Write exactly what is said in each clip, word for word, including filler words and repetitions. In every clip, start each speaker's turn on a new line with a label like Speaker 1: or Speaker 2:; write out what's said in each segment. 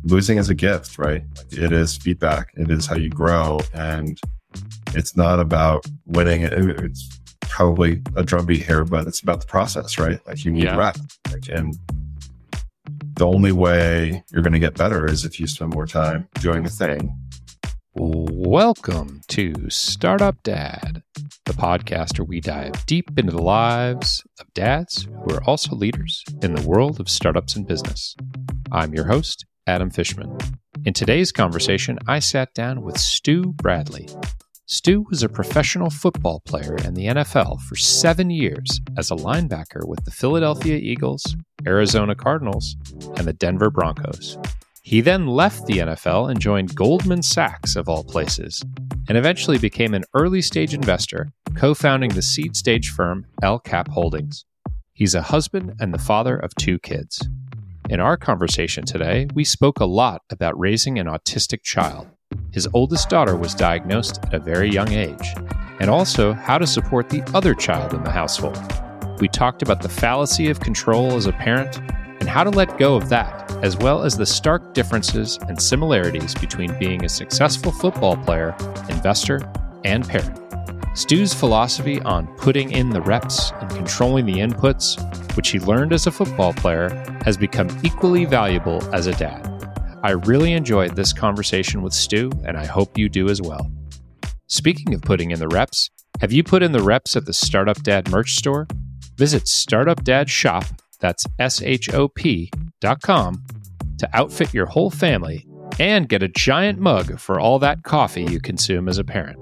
Speaker 1: losing is a gift, right? It is feedback. It is how you grow. And it's not about winning. It's probably a drumbeat here, but it's about the process, right? Like you need
Speaker 2: yeah.
Speaker 1: reps. Like, and the only way you're going to get better is if you spend more time doing the thing.
Speaker 2: Welcome to Startup Dad, the podcast where we dive deep into the lives of dads who are also leaders in the world of startups and business. I'm your host, Adam Fishman. In today's conversation, I sat down with Stu Bradley. Stu was a professional football player in the N F L for seven years as a linebacker with the Philadelphia Eagles, Arizona Cardinals, and the Denver Broncos. He then left the N F L and joined Goldman Sachs, of all places, and eventually became an early-stage investor, co-founding the seed-stage firm El Cap Holdings. He's a husband and the father of two kids. In our conversation today, we spoke a lot about raising an autistic child. His oldest daughter was diagnosed at a very young age, and also how to support the other child in the household. We talked about the fallacy of control as a parent and how to let go of that, as well as the stark differences and similarities between being a successful football player, investor, and parent. Stu's philosophy on putting in the reps and controlling the inputs, which he learned as a football player, has become equally valuable as a dad. I really enjoyed this conversation with Stu, and I hope you do as well. Speaking of putting in the reps, have you put in the reps at the Startup Dad merch store? Visit Startup Dad Shop, that's S H O P dot com, to outfit your whole family and get a giant mug for all that coffee you consume as a parent.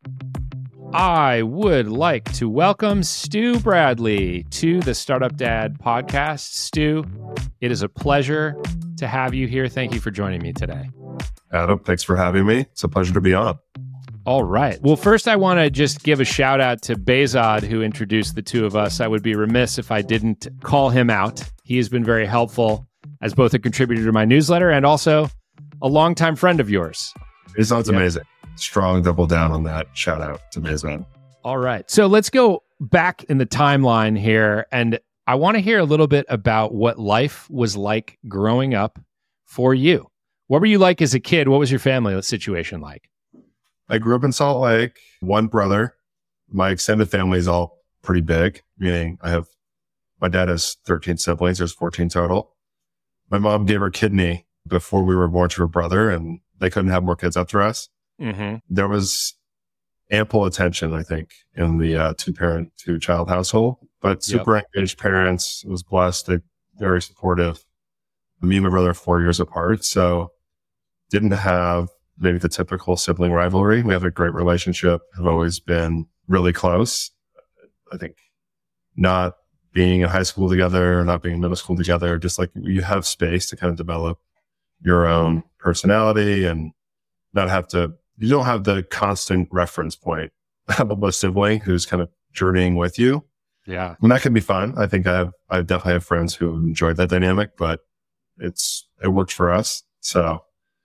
Speaker 2: I would like to welcome Stu Bradley to the Startup Dad podcast. Stu, it is a pleasure to have you here. Thank you for joining me today.
Speaker 1: Adam, thanks for having me. It's a pleasure to be on.
Speaker 2: All right. Well, first, I want to just give a shout out to Behzad, who introduced the two of us. I would be remiss if I didn't call him out. He has been very helpful as both a contributor to my newsletter and also a longtime friend of yours.
Speaker 1: Behzad's
Speaker 2: yep.
Speaker 1: amazing. Strong double down on that. Shout out to Behzad.
Speaker 2: All right. So let's go back in the timeline here. And I want to hear a little bit about what life was like growing up for you. What were you like as a kid? What was your family situation like?
Speaker 1: I grew up in Salt Lake, one brother. My extended family is all pretty big, meaning I have, my dad has thirteen siblings. There's fourteen total. My mom gave her kidney before we were born to her brother, and they couldn't have more kids after us.
Speaker 2: Mm-hmm.
Speaker 1: There was ample attention, I think, in the uh, two-parent, two-child household, but super yep. engaged parents. Was blessed. They're very supportive. Me and my brother are four years apart, so didn't have maybe the typical sibling rivalry. We have a great relationship, have always been really close. I think not being in high school together, not being in middle school together, just like you have space to kind of develop your own personality and not have to, you don't have the constant reference point of a sibling who's kind of journeying with you.
Speaker 2: Yeah.
Speaker 1: And that can be fun. I think I have, I definitely have friends who enjoyed that dynamic, but it's, it worked for us. So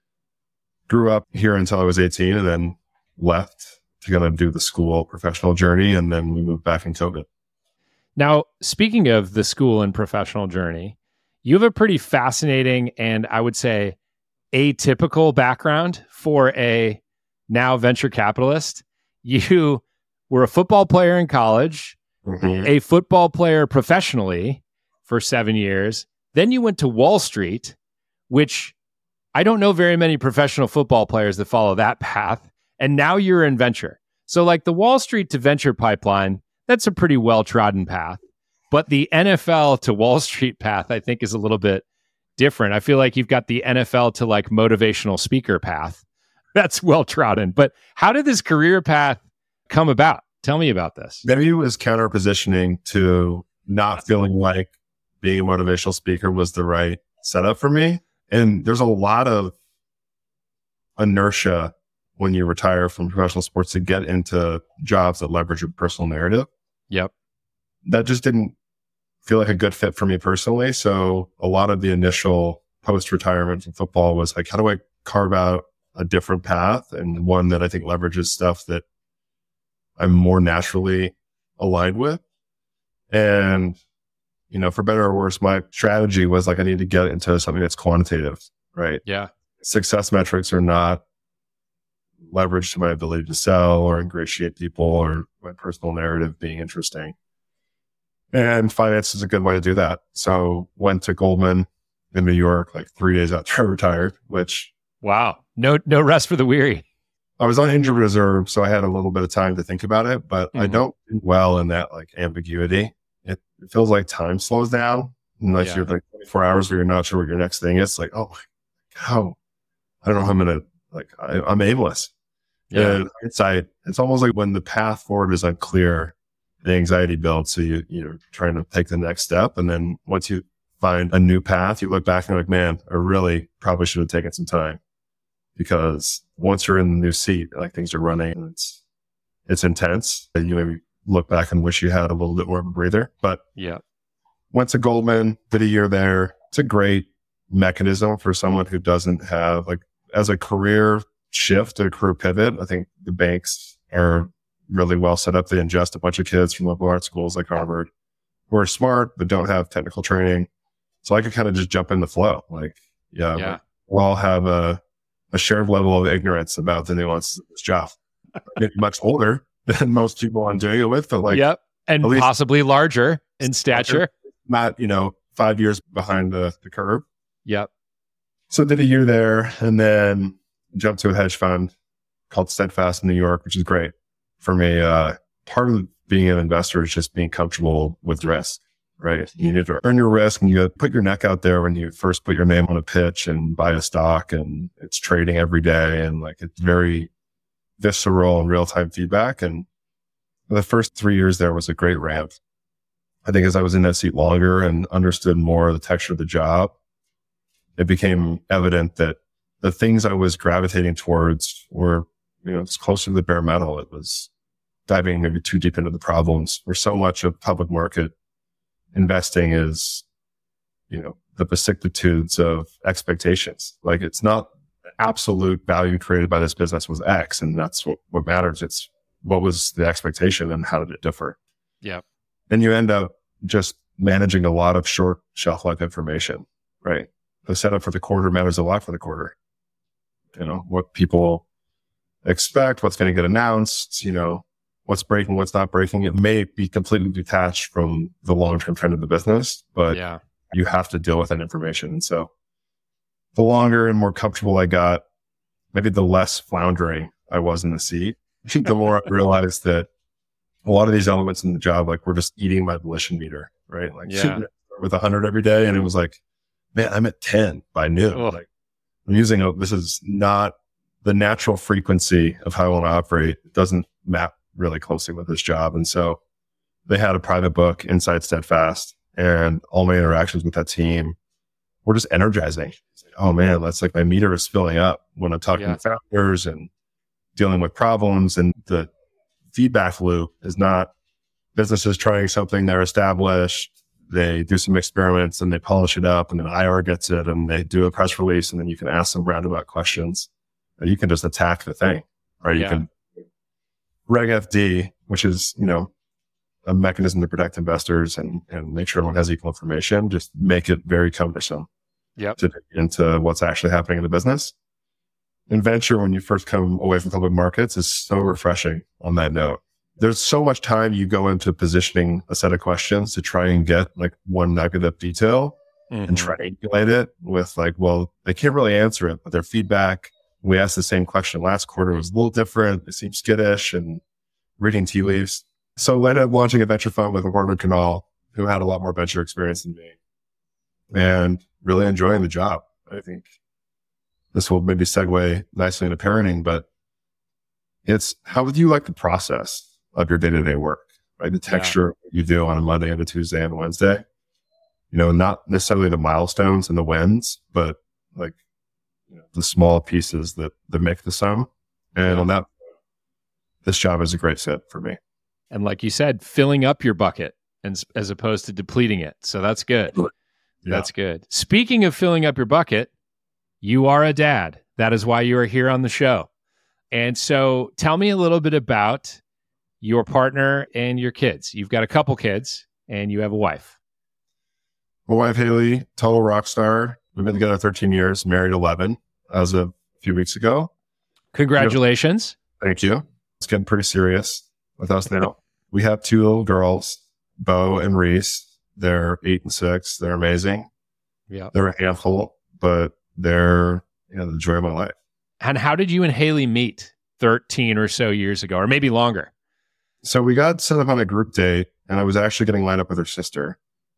Speaker 1: grew up here until I was eighteen and then left to kind of do the school professional journey. And then we moved back in COVID.
Speaker 2: Now, speaking of the school and professional journey, you have a pretty fascinating and I would say atypical background for a now venture capitalist. You were a football player in college, mm-hmm. a football player professionally for seven years. Then you went to Wall Street, which I don't know very many professional football players that follow that path. And now you're in venture. So like the Wall Street to venture pipeline, that's a pretty well-trodden path. But the N F L to Wall Street path, I think, is a little bit different. I feel like you've got the N F L to like motivational speaker path. That's well-trodden. But how did this career path come about? Tell me about this.
Speaker 1: Maybe it was counter-positioning to not feeling like being a motivational speaker was the right setup for me. And there's a lot of inertia when you retire from professional sports to get into jobs that leverage your personal narrative.
Speaker 2: Yep.
Speaker 1: That just didn't feel like a good fit for me personally. So a lot of the initial post-retirement from football was like, how do I carve out a different path and one that I think leverages stuff that I'm more naturally aligned with? And, you know, for better or worse, my strategy was like, I need to get into something that's quantitative. right?
Speaker 2: Yeah.
Speaker 1: Success metrics are not leveraged to my ability to sell or ingratiate people or my personal narrative being interesting. And finance is a good way to do that. So went to Goldman in New York like three days after I retired, which...
Speaker 2: Wow. No, no rest for the weary.
Speaker 1: I was on injured reserve, so I had a little bit of time to think about it, but mm-hmm. I don't do well in that like ambiguity. It, it feels like time slows down unless yeah. you're like twenty-four hours where you're not sure what your next thing is. It's like, oh, how? I don't know how I'm going to, like, I, I'm aimless.
Speaker 2: Yeah.
Speaker 1: And hindsight, it's almost like when the path forward is unclear, the anxiety builds. So you, you're trying to take the next step. And then once you find a new path, you look back and you're like, man, I really probably should have taken some time. Because once you're in the new seat, like things are running and it's, it's intense. And you maybe look back and wish you had a little bit more of a breather, but
Speaker 2: yeah,
Speaker 1: went to Goldman, did a year there. It's a great mechanism for someone who doesn't have like, as a career shift, a career pivot. I think the banks are really well set up. They ingest a bunch of kids from liberal arts schools like Harvard who are smart, but don't have technical training. So I could kind of just jump in the flow. Like, yeah,
Speaker 2: yeah.
Speaker 1: we'll all have a, a shared level of ignorance about the nuances of this job. I'm much older than most people I'm doing it with, but like,
Speaker 2: yep. And possibly larger in stature.
Speaker 1: Not, you know, five years behind the, the curve.
Speaker 2: Yep.
Speaker 1: So did a year there and then jumped to a hedge fund called Steadfast in New York, which is great for me. Uh, part of being an investor is just being comfortable with risk, right? You need to earn your risk and you put your neck out there when you first put your name on a pitch and buy a stock and it's trading every day. And like, it's very visceral and real-time feedback. And the first three years there was a great ramp. I think as I was in that seat longer and understood more of the texture of the job, it became evident that the things I was gravitating towards were, you know, it's closer to the bare metal. It was diving maybe too deep into the problems where so much of public market investing is, you know, the vicissitudes of expectations. Like it's not absolute value created by this business was X and that's what, what matters. It's what was the expectation and how did it differ?
Speaker 2: Yeah.
Speaker 1: Then you end up just managing a lot of short shelf life information, right? The setup for the quarter matters a lot for the quarter. You know, what people expect, what's going to get announced, you know, what's breaking, what's not breaking. It may be completely detached from the long-term trend of the business, but
Speaker 2: yeah.
Speaker 1: you have to deal with that information. And so the longer and more comfortable I got, maybe the less floundering I was in the seat, the more I realized that a lot of these elements in the job, like we're just eating my volition meter, right? Like
Speaker 2: yeah.
Speaker 1: with a hundred every day. And it was like, man, I'm at ten by noon.
Speaker 2: Oh.
Speaker 1: Like I'm using a, this is not the natural frequency of how I want to operate. It doesn't map really closely with this job. And so they had a private book inside Steadfast and all my interactions with that team were just energizing. Like, oh man, that's like my meter is filling up when I'm talking
Speaker 2: yeah.
Speaker 1: to founders and dealing with problems. And the feedback loop is not businesses trying something, they're established. They do some experiments and they polish it up and then I R gets it and they do a press release and then you can ask them roundabout questions and you can just attack the thing, right?
Speaker 2: Yeah.
Speaker 1: You can Reg F D, which is, you know, a mechanism to protect investors and, and make sure everyone has equal information, just make it very cumbersome
Speaker 2: yep.
Speaker 1: to dig into what's actually happening in the business. And venture, when you first come away from public markets, is so refreshing on that note. There's so much time you go into positioning a set of questions to try and get like one nugget of detail mm-hmm. and triangulate it with like, well, they can't really answer it, but their feedback, we asked the same question last quarter, was a little different. It seems skittish and reading tea leaves. So I ended up launching a venture fund with Warner Canal, who had a lot more venture experience than me and really enjoying the job. I think this will maybe segue nicely into parenting, but it's how would you like the process of your day-to-day work, right? The texture of what you do on a Monday and a Tuesday and a Wednesday, you know, not necessarily the milestones and the wins, but like you know, the small pieces that, that make the sum. And
Speaker 2: yeah.
Speaker 1: on that, this job is a great fit for me.
Speaker 2: And like you said, filling up your bucket and as opposed to depleting it. So that's good. Yeah. That's good. Speaking of filling up your bucket, you are a dad. That is why you are here on the show. And so tell me a little bit about your partner and your kids. You've got a couple kids and you have a wife.
Speaker 1: My wife, Haley, total rock star. We've been together thirteen years, married eleven as of a few weeks ago.
Speaker 2: Congratulations.
Speaker 1: You know, thank you. It's getting pretty serious with us now. We have two little girls, Bo and Reese. They're eight and six. They're amazing.
Speaker 2: Yeah.
Speaker 1: They're a handful, but they're, you know, the joy of my life.
Speaker 2: And how did you and Haley meet thirteen or so years ago, or maybe longer?
Speaker 1: So we got set up on a group date, and I was actually getting lined up with her sister.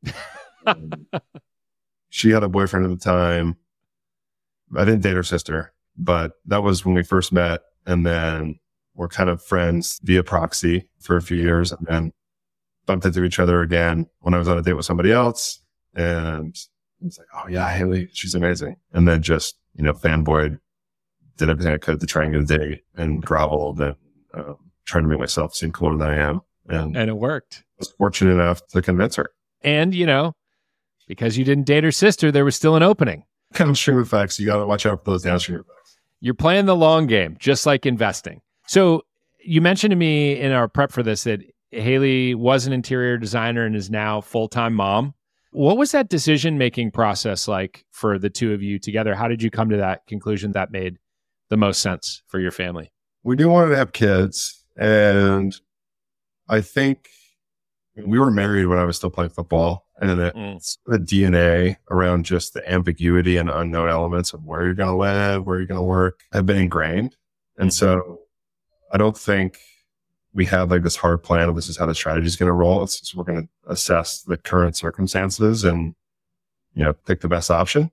Speaker 1: She had a boyfriend at the time. I didn't date her sister, but that was when we first met. And then we're kind of friends via proxy for a few years, and then bumped into each other again when I was on a date with somebody else. And I was like, oh yeah, Haley, she's amazing. And then just, you know, fanboyed, did everything I could to try and get a date, and groveled and um, tried to make myself seem cooler than I am. And,
Speaker 2: and it worked.
Speaker 1: I was fortunate enough to convince her.
Speaker 2: And, you know, because you didn't date her sister, there was still an opening.
Speaker 1: Downstream effects. You got to watch out for those downstream effects.
Speaker 2: You're playing the long game, just like investing. So you mentioned to me in our prep for this that Haley was an interior designer and is now full-time mom. What was that decision-making process like for the two of you together? How did you come to that conclusion that made the most sense for your family?
Speaker 1: We do want to have kids. And I think we were married when I was still playing football. And it, mm. the D N A around just the ambiguity and unknown elements of where you're going to live, where you're going to work, have been ingrained. And so I don't think we have like this hard plan of this is how the strategy is going to roll. It's just we're going to assess the current circumstances and, you know, pick the best option.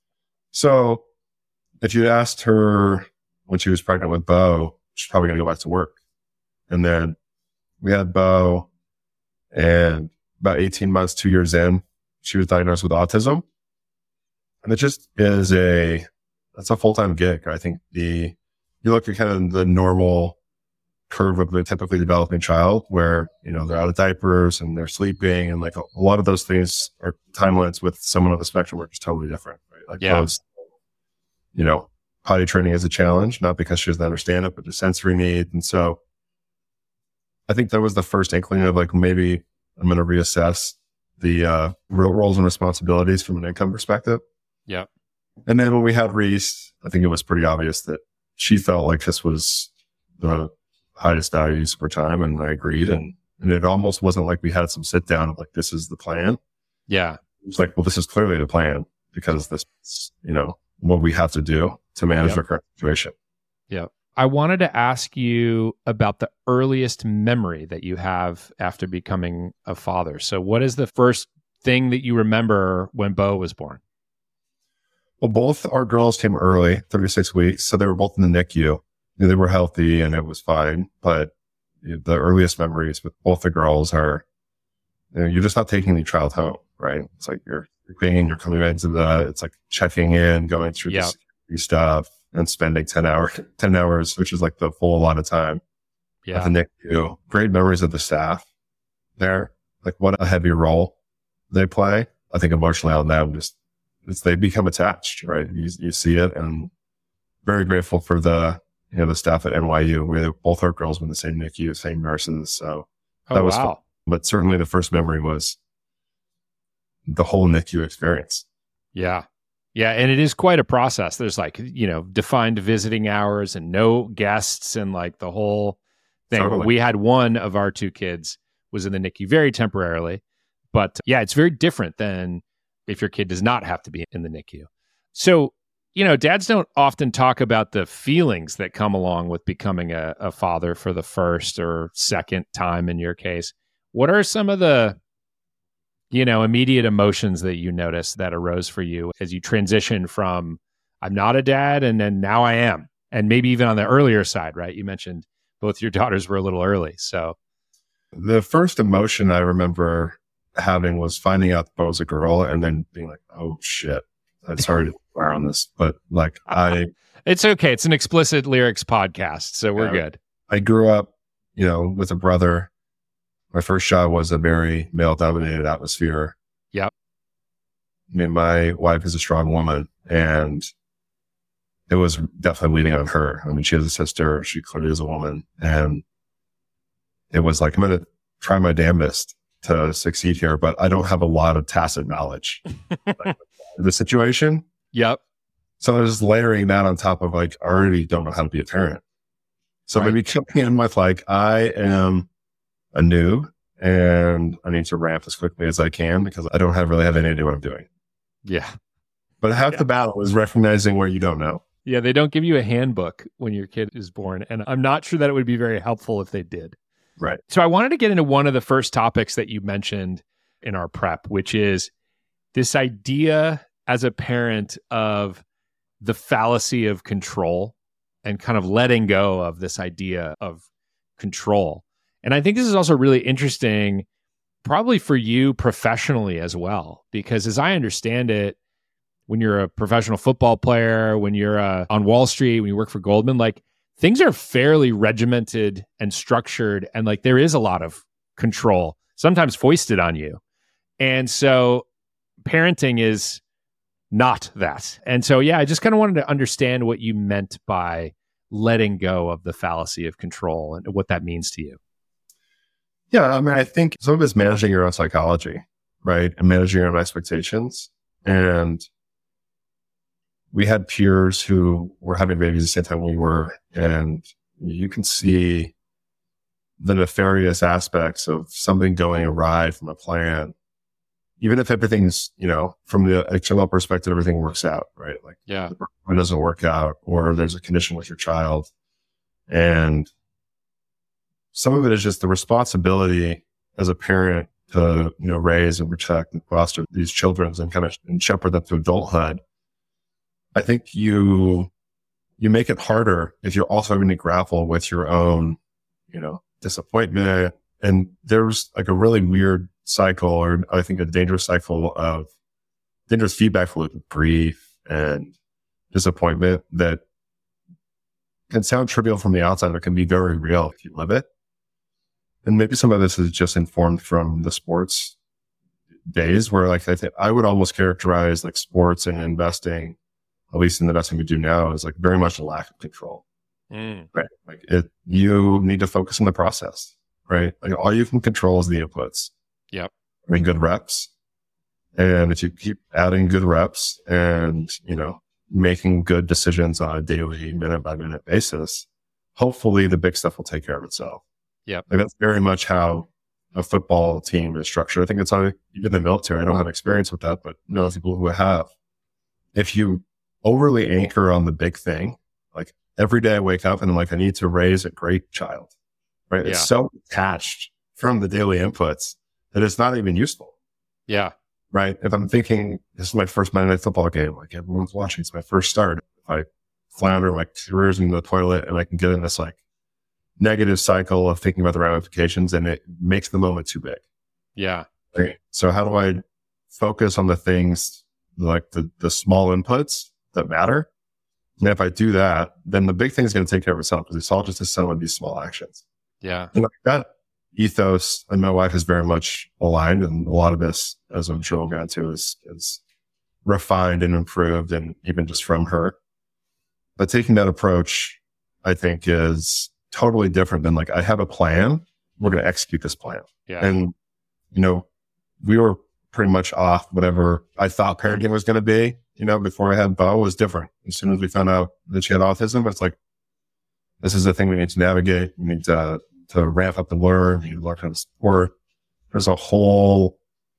Speaker 1: So if you asked her when she was pregnant with Bo, she's probably going to go back to work. And then we had Bo, and about eighteen months, two years in, she was diagnosed with autism. And it just is a, that's a full-time gig. I think the, you look at kind of the normal curve of a typically developing child where, you know, they're out of diapers and they're sleeping, and like a, a lot of those things are timelines with someone on the spectrum where it's totally different, right? Like,
Speaker 2: yeah.
Speaker 1: Bo's, you know, potty training is a challenge, not because she doesn't understand it, but the sensory need. And so I think that was the first inkling of like, maybe I'm going to reassess the uh, real roles and responsibilities from an income perspective.
Speaker 2: Yeah.
Speaker 1: And then when we had Reese, I think it was pretty obvious that she felt like this was the highest values for time. And I agreed. And, and it almost wasn't like we had some sit down of like, this is the plan.
Speaker 2: Yeah.
Speaker 1: It was like, well, this is clearly the plan because this is, you know, what we have to do to manage
Speaker 2: yep.
Speaker 1: our current situation.
Speaker 2: Yeah. I wanted to ask you about the earliest memory that you have after becoming a father. So what is the first thing that you remember when Bo was born?
Speaker 1: Well, both our girls came early, thirty-six weeks. So they were both in the N I C U. They were healthy and it was fine. But the earliest memories with both the girls are, you know, you're just not taking the child home, right? It's like you're, you're being, you're coming into the, it's like checking in, going through
Speaker 2: yep.
Speaker 1: the stuff, and spending ten hours, ten hours, which is like the full allotted of time
Speaker 2: yeah.
Speaker 1: at the N I C U. Great memories of the staff there. Like what a heavy role they play. I think emotionally on them, just it's, they become attached, right? You, you see it, and very grateful for the, you know, the staff at N Y U. We both our girls were in the same N I C U, same nurses. So
Speaker 2: oh,
Speaker 1: that was
Speaker 2: wow.
Speaker 1: fun. But certainly the first memory was the whole N I C U experience.
Speaker 2: Yeah. Yeah. And it is quite a process. There's like, you know, defined visiting hours and no guests and like the whole thing.
Speaker 1: Totally.
Speaker 2: We had one of our two kids was in the N I C U very temporarily. But yeah, it's very different than if your kid does not have to be in the N I C U. So, you know, dads don't often talk about the feelings that come along with becoming a, a father for the first or second time in your case. What are some of the, you know, immediate emotions that you notice that arose for you as you transition from I'm not a dad and then now I am? And maybe even on the earlier side, right? You mentioned both your daughters were a little early. So
Speaker 1: the first emotion I remember having was finding out Bo was a girl and then being like, oh shit. I'm sorry to swear on this, but like I...
Speaker 2: It's okay. It's an explicit lyrics podcast, so we're
Speaker 1: yeah,
Speaker 2: good.
Speaker 1: I grew up, you know, with a brother. My first job was a very male-dominated atmosphere.
Speaker 2: Yep.
Speaker 1: I mean, my wife is a strong woman, and it was definitely leaning on her. I mean, she has a sister. She clearly is a woman. And it was like, I'm going to try my damnedest to succeed here, but I don't have a lot of tacit knowledge. Like, the situation.
Speaker 2: Yep.
Speaker 1: So I'm just layering that on top of like, I already don't know how to be a parent. So
Speaker 2: Right.
Speaker 1: maybe coming in with like, I am a noob and I need to ramp as quickly as I can because I don't have really have any idea what I'm doing.
Speaker 2: Yeah.
Speaker 1: But half
Speaker 2: Yeah.
Speaker 1: the battle is recognizing where you don't know.
Speaker 2: Yeah. They don't give you a handbook when your kid is born. And I'm not sure that it would be very helpful if they did.
Speaker 1: Right.
Speaker 2: So I wanted to get into one of the first topics that you mentioned in our prep, which is this idea as a parent of the fallacy of control and kind of letting go of this idea of control. And I think this is also really interesting, probably for you professionally as well, because as I understand it, when you're a professional football player, when you're uh, on Wall Street, when you work for Goldman, like things are fairly regimented and structured. And like there is a lot of control, sometimes foisted on you. And so parenting is not that. And so, yeah, I just kind of wanted to understand what you meant by letting go of the fallacy of control and what that means to you.
Speaker 1: Yeah. I mean, I think some of it's managing your own psychology, right? And managing your own expectations. And we had peers who were having babies at the same time we were, and you can see the nefarious aspects of something going awry from a plan. Even if everything's, you know, from the external perspective, everything works out, right? Like,
Speaker 2: yeah,
Speaker 1: it doesn't work out, or there's a condition with your child. And some of it is just the responsibility as a parent to, you know, raise and protect and foster these children and kind of and shepherd them to adulthood. I think you, you make it harder if you're also having to grapple with your own, you know, disappointment. And there's like a really weird cycle, or I think a dangerous cycle of dangerous feedback loop of grief and disappointment that can sound trivial from the outside, but can be very real if you live it. And maybe some of this is just informed from the sports days where like I think I would almost characterize like sports and investing, at least in the investing we do now, is like very much a lack of control. Mm. Right. Like it, you need to focus on the process, right? Like all you can control is the inputs.
Speaker 2: Yep.
Speaker 1: I mean, good reps. And if you keep adding good reps and, you know, making good decisions on a daily, minute by minute basis, hopefully the big stuff will take care of itself.
Speaker 2: Yep.
Speaker 1: Like that's very much how a football team is structured. I think it's how even the military, I don't have experience with that, but know people who have. If you overly anchor on the big thing, like every day I wake up and I'm like, I need to raise a great child, right? Yeah. It's so attached from the daily inputs that it's not even useful.
Speaker 2: Yeah.
Speaker 1: Right. If I'm thinking this is my first Monday Night Football game, like everyone's watching, it's my first start. If I flounder, my career's in the toilet and I can get in this like negative cycle of thinking about the ramifications, and it makes the moment too big.
Speaker 2: Yeah.
Speaker 1: Right? So how do I focus on the things like the, the small inputs that matter? And if I do that, then the big thing is going to take care of itself because it's all just a sum of these small actions.
Speaker 2: Yeah.
Speaker 1: And like that ethos, and my wife is very much aligned, and a lot of this, as I'm sure we'll get into, is, is refined and improved, and even just from her. But taking that approach, I think, is totally different than like, I have a plan, we're going to execute this plan.
Speaker 2: Yeah.
Speaker 1: And, you know, we were pretty much off whatever I thought parenting was going to be, you know, before I had Bo was different. As soon as we found out that she had autism, it's like, this is the thing we need to navigate. We need to, to ramp up and learn. You learn how to support. There's a whole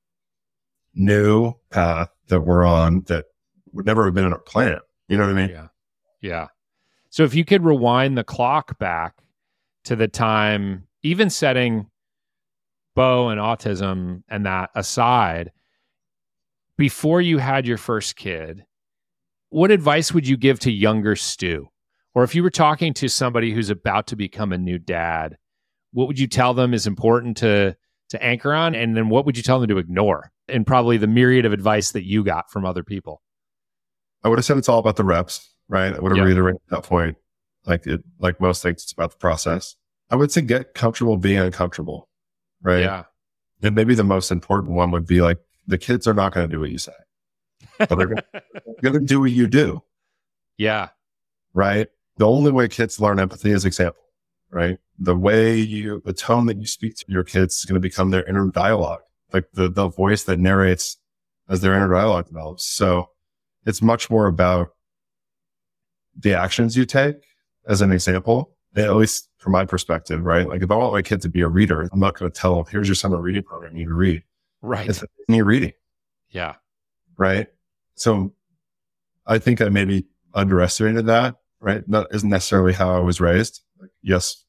Speaker 1: new path that we're on that would never have been in our plan. You know what I mean?
Speaker 2: Yeah. Yeah. So if you could rewind the clock back to the time, even setting Bo and autism and that aside, before you had your first kid, what advice would you give to younger Stu? Or if you were talking to somebody who's about to become a new dad, what would you tell them is important to to anchor on? And then what would you tell them to ignore? And probably the myriad of advice that you got from other people.
Speaker 1: I would have said it's all about the reps, right? I would have
Speaker 2: Yep.
Speaker 1: reiterated that point. Like it, like most things, it's about the process. I would say get comfortable being uncomfortable, right?
Speaker 2: Yeah.
Speaker 1: And maybe the most important one would be like, the kids are not going to do what you say, but they're going to do what you do.
Speaker 2: Yeah.
Speaker 1: Right. The only way kids learn empathy is example, right? The way you, the tone that you speak to your kids is going to become their inner dialogue, like the, the voice that narrates as their inner dialogue develops. So it's much more about the actions you take. As an example, at least from my perspective, right? Like if I want my kid to be a reader, I'm not going to tell them, here's your summer reading program, you need to read.
Speaker 2: Right.
Speaker 1: It's me reading.
Speaker 2: Yeah.
Speaker 1: Right. So I think I maybe underestimated that, right? That isn't necessarily how I was raised. Like, yes,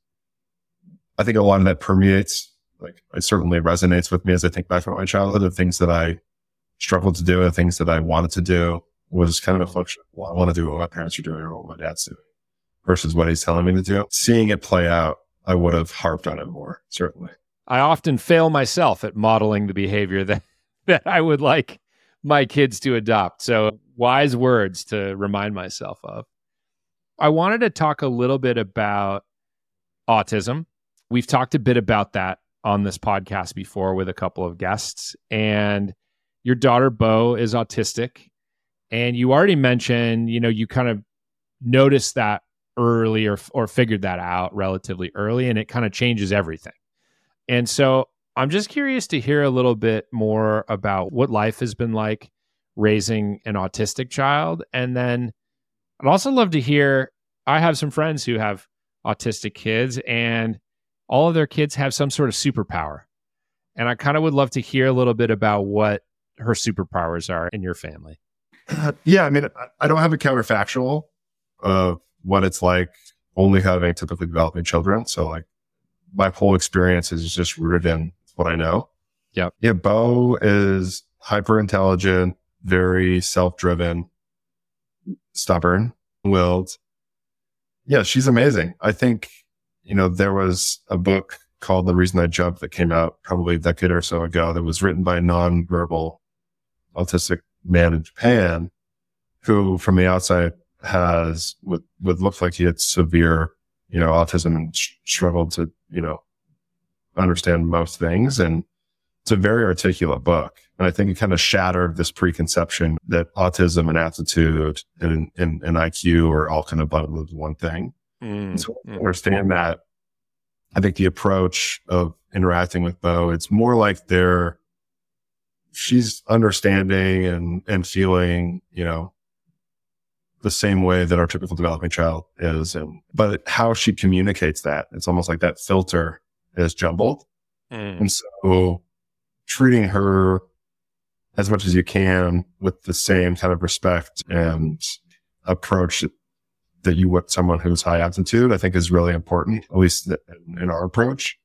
Speaker 1: I think a lot of that permeates, like it certainly resonates with me as I think back from my childhood. The things that I struggled to do, the things that I wanted to do was kind of a function of, well, I want to do what my parents are doing or what my dad's doing versus what he's telling me to do. Seeing it play out, I would have harped on it more, certainly.
Speaker 2: I often fail myself at modeling the behavior that, that I would like my kids to adopt. So wise words to remind myself of. I wanted to talk a little bit about autism. We've talked a bit about that on this podcast before with a couple of guests. And your daughter, Bo, is autistic. And you already mentioned, you know, you kind of noticed that early or, or figured that out relatively early, and it kind of changes everything. And so I'm just curious to hear a little bit more about what life has been like raising an autistic child. And then I'd also love to hear, I have some friends who have autistic kids, and all of their kids have some sort of superpower. And I kind of would love to hear a little bit about what her superpowers are in your family.
Speaker 1: Uh, yeah, I mean, I don't have a counterfactual of what it's like only having typically developing children. So like my whole experience is just rooted in what I know.
Speaker 2: Yep.
Speaker 1: Yeah. Bo is hyper intelligent, very self-driven, stubborn willed. Yeah. She's amazing. I think, you know, there was a book called The Reason I Jumped that came out probably a decade or so ago that was written by a non-verbal autistic man in Japan who from the outside has would, would look like he had severe, you know, autism and sh- struggled to, you know, understand most things. And it's a very articulate book. And I think it kind of shattered this preconception that autism and aptitude and, and, and I Q are all kind of bundled into one thing. Mm. And so I understand that. I think the approach of interacting with Bo, it's more like they're, she's understanding and, and feeling, you know, the same way that our typical developing child is. And, but how she communicates that, it's almost like that filter is jumbled. Mm. And so treating her as much as you can with the same kind of respect and approach that you would someone who's high aptitude, I think is really important, at least in, in our approach.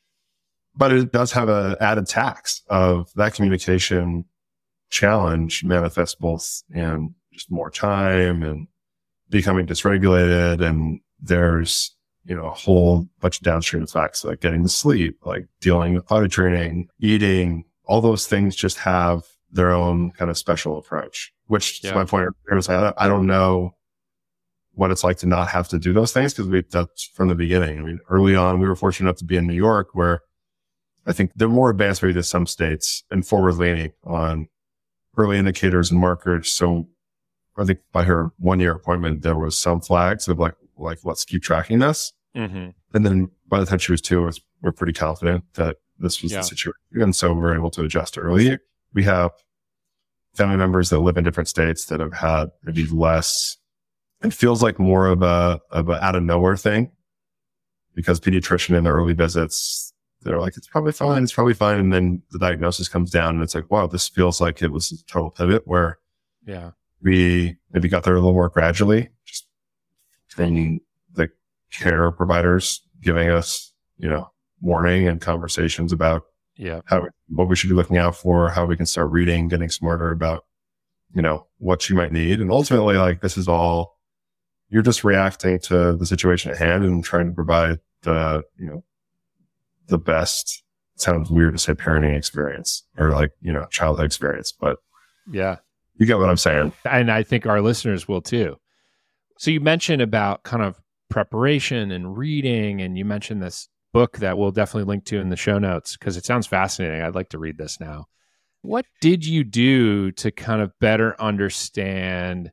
Speaker 1: But it does have an added tax of that communication challenge manifests both in just more time and becoming dysregulated. And there's, you know, a whole bunch of downstream effects like getting to sleep, like dealing with potty training, eating, all those things just have their own kind of special approach, which yeah. to my point, I don't know what it's like to not have to do those things because we, that's from the beginning. I mean, early on, we were fortunate enough to be in New York where I think they're more advanced maybe than some states and forward leaning on early indicators and markers. So I think by her one year appointment, there was some flags of like, like, let's keep tracking this. Mm-hmm. And then by the time she was two, was, we're pretty confident that this was yeah. the situation. And so we're able to adjust early. We have family members that live in different states that have had maybe less. It feels like more of a, of a out of nowhere thing because pediatrician in the early visits, they're like, it's probably fine. It's probably fine. And then the diagnosis comes down and it's like, wow, this feels like it was a total pivot where
Speaker 2: yeah,
Speaker 1: we maybe got there a little more gradually, just from the care providers giving us, you know, warning and conversations about
Speaker 2: yeah,
Speaker 1: how, what we should be looking out for, how we can start reading, getting smarter about, you know, what you might need. And ultimately, like, this is all, you're just reacting to the situation at hand and trying to provide the, you know, the best, it sounds weird to say parenting experience or like, you know, childhood experience, but
Speaker 2: yeah,
Speaker 1: you get what I'm saying.
Speaker 2: And I think our listeners will too. So you mentioned about kind of preparation and reading, and you mentioned this book that we'll definitely link to in the show notes because it sounds fascinating. I'd like to read this now. What did you do to kind of better understand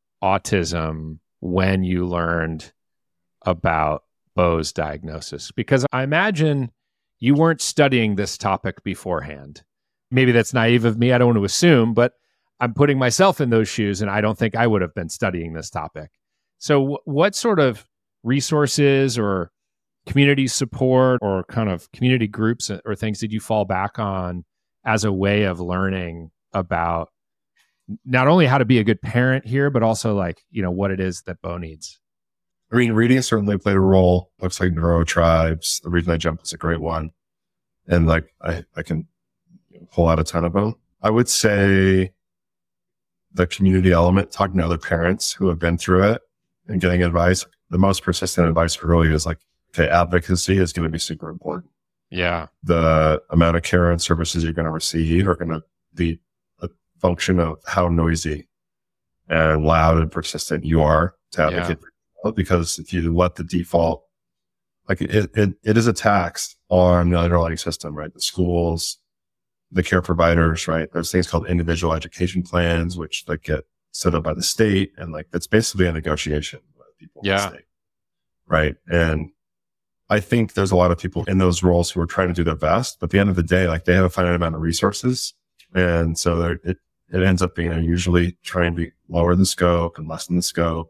Speaker 2: autism when you learned about Bo's diagnosis? Because I imagine you weren't studying this topic beforehand. Maybe that's naive of me. I don't want to assume, but I'm putting myself in those shoes, and I don't think I would have been studying this topic. So w- what sort of resources or community support or kind of community groups or things did you fall back on as a way of learning about not only how to be a good parent here, but also like, you know, what it is that Bo needs?
Speaker 1: I mean, reading certainly played a role. Looks like NeuroTribes, The Reason I Jump is a great one. And like, I, I can pull out a ton of them. I would say the community element, talking to other parents who have been through it and getting advice. The most persistent advice early is like, okay, advocacy is going to be super important.
Speaker 2: Yeah.
Speaker 1: The amount of care and services you're going to receive are going to be a function of how noisy and loud and persistent you are to advocate for yourself. Because if you let the default, like it, it, it is a tax on the underlying system, right? The schools, the care providers, right? There's things called individual education plans, which like get set up by the state. And like, it's basically a negotiation with people in
Speaker 2: yeah.
Speaker 1: the state, right? And I think there's a lot of people in those roles who are trying to do their best, but at the end of the day, like they have a finite amount of resources. And so it, it ends up being usually trying to lower the scope and lessen the scope.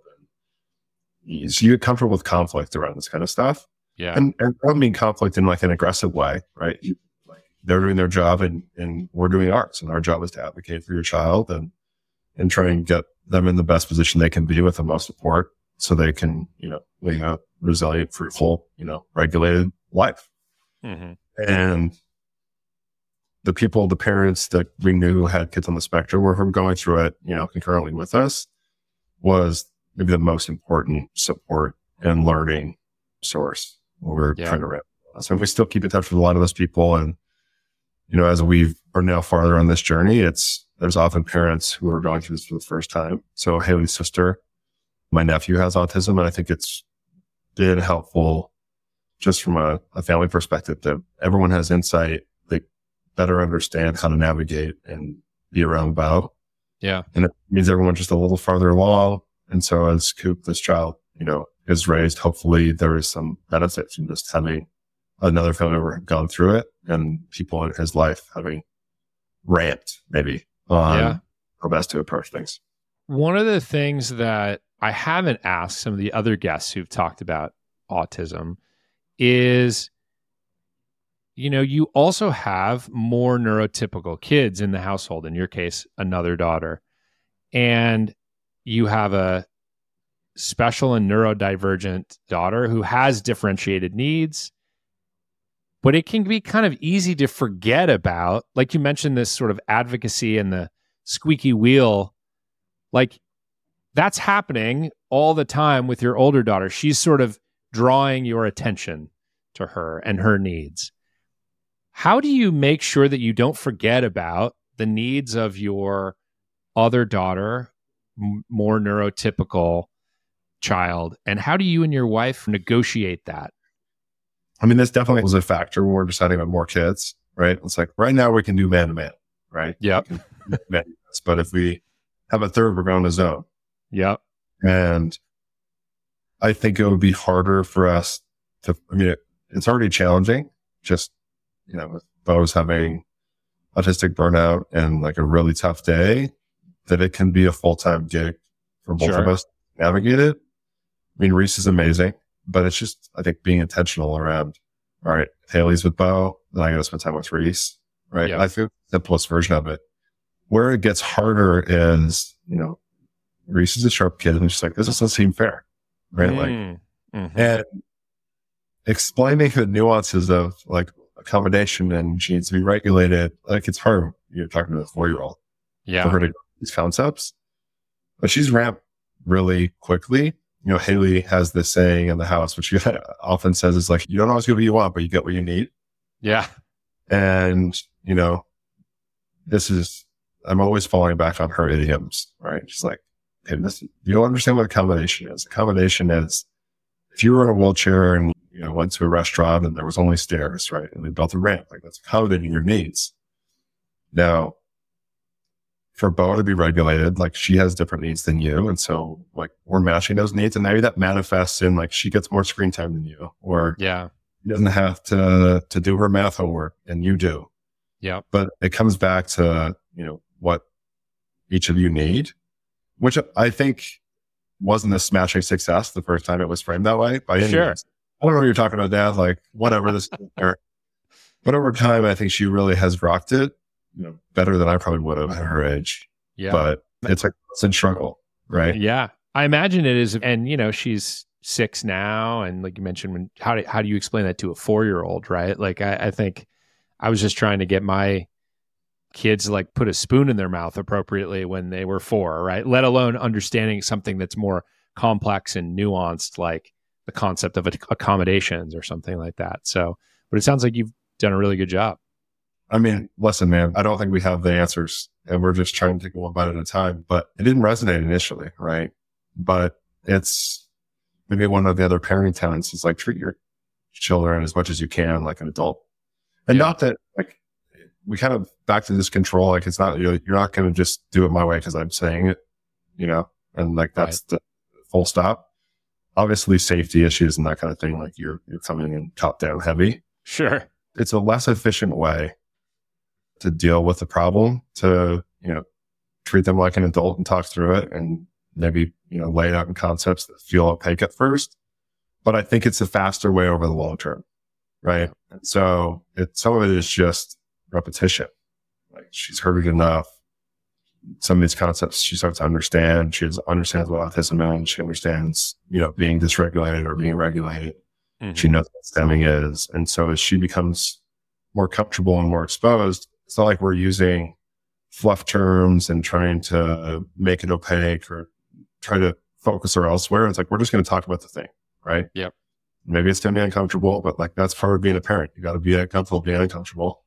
Speaker 1: And so you get comfortable with conflict around this kind of stuff.
Speaker 2: Yeah.
Speaker 1: And, and I don't mean conflict in like an aggressive way, right? You, like they're doing their job and, and we're doing ours. And our job is to advocate for your child and, and try and get them in the best position they can be with the most support so they can, you know, lead a resilient, fruitful, you know, regulated life.
Speaker 2: Mm-hmm.
Speaker 1: And the people, the parents that we knew who had kids on the spectrum were from going through it, you know, concurrently with us was maybe the most important support and learning source when we're
Speaker 2: yeah.
Speaker 1: trying to rip. So we still keep in touch with a lot of those people. And, you know, as we are now farther on this journey, it's, there's often parents who are going through this for the first time. So Haley's sister, my nephew has autism, and I think it's been helpful just from a, a family perspective that everyone has insight. They better understand how to navigate and be around Bo.
Speaker 2: Yeah.
Speaker 1: And it means everyone's just a little farther along. And so as Coop, this child, you know, is raised, hopefully there is some benefit from just having another family member gone through it and people in his life having ramped maybe on
Speaker 2: yeah.
Speaker 1: how best to approach things.
Speaker 2: One of the things that I haven't asked some of the other guests who've talked about autism is, you know, you also have more neurotypical kids in the household, in your case, another daughter, and you have a special and neurodivergent daughter who has differentiated needs, but it can be kind of easy to forget about, like you mentioned, this sort of advocacy and the squeaky wheel, like that's happening all the time with your older daughter. She's sort of drawing your attention to her and her needs. How do you make sure that you don't forget about the needs of your other daughter, m- more neurotypical child? And how do you and your wife negotiate that?
Speaker 1: I mean, this definitely was a factor when we're deciding on more kids, right? It's like right now we can do man to man, right?
Speaker 2: Yep.
Speaker 1: But if we have a third, we're going to zone.
Speaker 2: Yep.
Speaker 1: And I think it would be harder for us to, I mean, it, it's already challenging just, you know, with Bo's having autistic burnout and like a really tough day, that it can be a full-time gig for both
Speaker 2: Sure.
Speaker 1: of us to navigate it. I mean, Reese is amazing, but it's just, I think, being intentional around, all right, Haley's with Bo, then I got to spend time with Reese, right?
Speaker 2: Yep.
Speaker 1: I think the simplest version of it. Where it gets harder is, you know, Reese is a sharp kid and she's like, this doesn't seem fair, right?
Speaker 2: Mm.
Speaker 1: Like,
Speaker 2: mm-hmm.
Speaker 1: and explaining the nuances of like accommodation and she needs to be regulated, like it's hard. You're talking to a four-year-old
Speaker 2: Yeah.
Speaker 1: for her to get these concepts, but she's ramped really quickly. You know, Haley has this saying in the house, which she often says is like, you don't always get what you want, but you get what you need.
Speaker 2: Yeah.
Speaker 1: And, you know, this is, I'm always falling back on her idioms, right? She's like, hey, this, you don't understand what accommodation is. Accommodation is if you were in a wheelchair and, you know, went to a restaurant and there was only stairs, right? And they built a ramp, like that's accommodating your needs. Now, for Bo to be regulated, like she has different needs than you. And so like we're matching those needs. And maybe that manifests in like she gets more screen time than you, or
Speaker 2: Yeah.
Speaker 1: she doesn't have to, to do her math homework and you do.
Speaker 2: Yeah.
Speaker 1: But it comes back to, you know, what each of you need, which I think wasn't a smashing success the first time it was framed that way. By any
Speaker 2: Sure.
Speaker 1: means. I don't know what you're talking about, Dad. Like, whatever this is there. But over time, I think she really has rocked it, you know, better than I probably would have at her age.
Speaker 2: Yeah.
Speaker 1: But it's a constant struggle, right?
Speaker 2: Yeah. I imagine it is. And, you know, she's six now. And like you mentioned, when, how do, how do you explain that to a four-year-old, right? Like, I, I think I was just trying to get my kids to like put a spoon in their mouth appropriately when they were four, right? Let alone understanding something that's more complex and nuanced, like the concept of accommodations or something like that. So, but it sounds like you've done a really good job.
Speaker 1: I mean, listen, man, I don't think we have the answers and we're just trying to take one bite at a time, but it didn't resonate initially, right? But it's maybe one of the other parenting tenets is like treat your children as much as you can like an adult. And
Speaker 2: Yeah.
Speaker 1: not that like we kind of back to this control, like it's not, you're, you're not going to just do it my way because I'm saying it, you know, and like that's right. The full stop. Obviously safety issues and that kind of thing, like you're, you're coming in top down heavy.
Speaker 2: Sure.
Speaker 1: It's a less efficient way to deal with the problem, to, you know, treat them like an adult and talk through it and maybe, you know, lay it out in concepts that feel opaque at first. But I think it's a faster way over the long term. Right. And so it, some of it is just repetition. Like she's heard it enough. Some of these concepts she starts to understand. She understands what autism is. She understands, you know, being dysregulated or being regulated. Mm-hmm. She knows what stemming is. And so as she becomes more comfortable and more exposed, it's not like we're using fluff terms and trying to make it opaque or try to focus her elsewhere. It's like, we're just going to talk about the thing. Right.
Speaker 2: Yep.
Speaker 1: Maybe it's going to be uncomfortable, but like that's part of being a parent. You got to be comfortable being uncomfortable.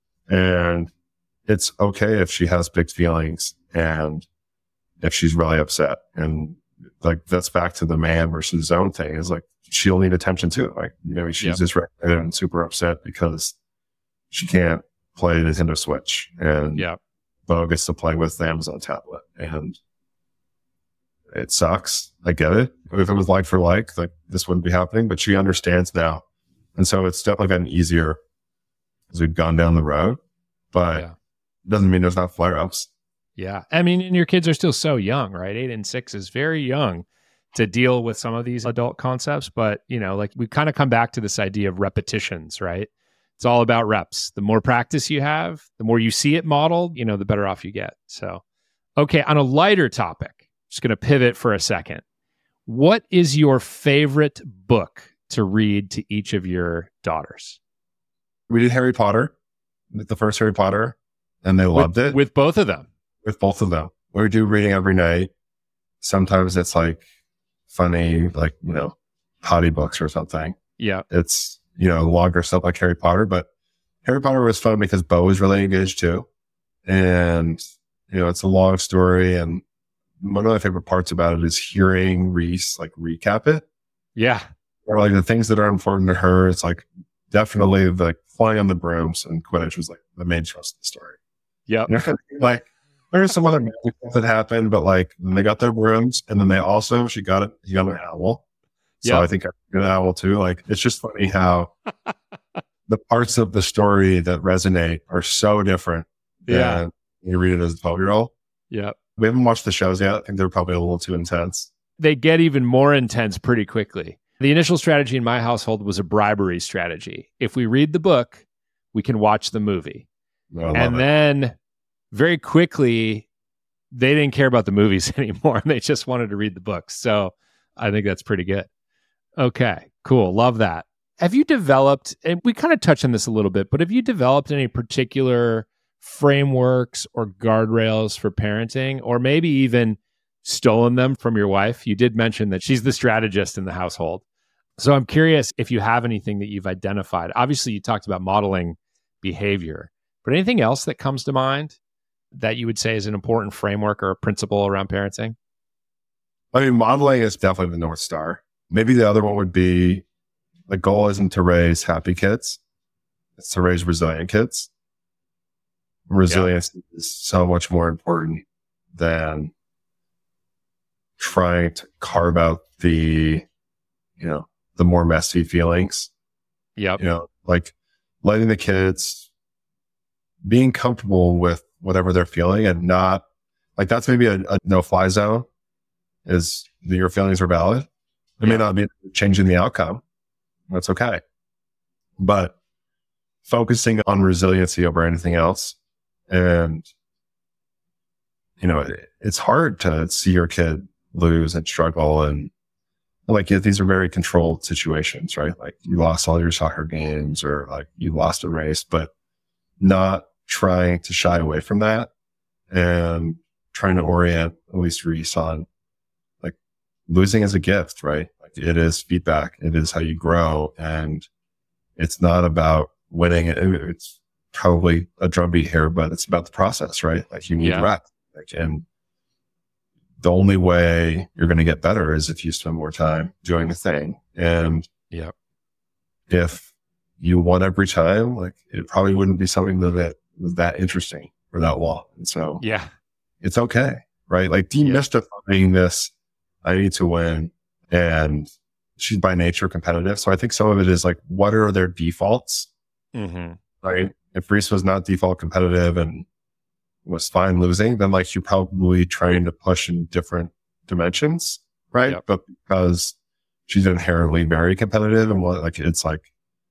Speaker 1: And it's okay if she has big feelings and if she's really upset. And like that's back to the man versus zone thing is like she'll need attention too. Like maybe she's yep. just regulated and super upset because she can't play Nintendo Switch and
Speaker 2: yeah.
Speaker 1: Bo gets to play with the Amazon tablet and it sucks. I get it. If it was like for like, like this wouldn't be happening, but she understands now. And so it's definitely gotten easier as we've gone down the road, but yeah. it doesn't mean there's not flare ups.
Speaker 2: Yeah. I mean, and your kids are still so young, right? Eight and six is very young to deal with some of these adult concepts. But, you know, like we kind of come back to this idea of repetitions, right? It's all about reps. The more practice you have, the more you see it modeled, you know, the better off you get. So, okay. On a lighter topic, just going to pivot for a second. What is your favorite book to read to each of your daughters?
Speaker 1: We did Harry Potter, the first Harry Potter, and they loved
Speaker 2: with,
Speaker 1: it.
Speaker 2: With both of them?
Speaker 1: With both of them. We do reading every night. Sometimes it's like funny, like, you know, potty books or something.
Speaker 2: Yeah.
Speaker 1: It's, you know, longer stuff like Harry Potter, but Harry Potter was fun because Bo was really engaged too. And, you know, it's a long story and one of my favorite parts about it is hearing Reese like recap it.
Speaker 2: Yeah.
Speaker 1: Or like the things that are important to her. It's like definitely like flying on the brooms and Quidditch was like the main thrust of the story.
Speaker 2: Yeah.
Speaker 1: You know, like there's some other magic stuff that happened, but like they got their brooms and then they also, she got it, he got an owl. So yep. I think I got an owl too. Like it's just funny how the parts of the story that resonate are so different
Speaker 2: yeah.
Speaker 1: than you read it as a twelve year old.
Speaker 2: Yeah.
Speaker 1: We haven't watched the shows yet. I think they're probably a little too intense.
Speaker 2: They get even more intense pretty quickly. The initial strategy in my household was a bribery strategy. If we read the book, we can watch the movie.
Speaker 1: Oh,
Speaker 2: and
Speaker 1: it.
Speaker 2: then very quickly, they didn't care about the movies anymore. They just wanted to read the books. So I think that's pretty good. Okay, cool. Love that. Have you developed, and we kind of touched on this a little bit, but have you developed any particular frameworks or guardrails for parenting, or maybe even stolen them from your wife? You did mention that she's the strategist in the household. So I'm curious if you have anything that you've identified. Obviously, you talked about modeling behavior, but anything else that comes to mind that you would say is an important framework or a principle around parenting?
Speaker 1: I mean, modeling is definitely the North Star. Maybe the other one would be the goal isn't to raise happy kids. It's to raise resilient kids. Resilience yeah. is so much more important than trying to carve out the, you know, the more messy feelings.
Speaker 2: Yep.
Speaker 1: You know, like letting the kids being comfortable with whatever they're feeling and not Like that's maybe a, a no-fly zone, is that your feelings are valid. It yeah. may not be changing the outcome. That's okay. But focusing on resiliency over anything else. And, you know, it, it's hard to see your kid lose and struggle. And like, these are very controlled situations, right? Like you lost all your soccer games or like you lost a race, but not trying to shy away from that and trying to orient at least Reese on like losing as a gift, right? Like it is feedback. It is how you grow. And it's not about winning. It's probably a drumbeat here, but it's about the process, right? Like you need yeah. reps. Like, and the only way you're going to get better is if you spend more time doing the thing. And
Speaker 2: yeah,
Speaker 1: if you won every time, like it probably wouldn't be something that, that was that interesting or that long. And so
Speaker 2: yeah,
Speaker 1: it's okay, right? Like demystifying yeah. this, I need to win. And she's by nature competitive. So I think some of it is like, what are their defaults?
Speaker 2: Mm-hmm.
Speaker 1: Right? If Reese was not default competitive and was fine losing, then like you're probably trying to push in different dimensions, right? Yep. But because she's inherently very competitive and what, like it's like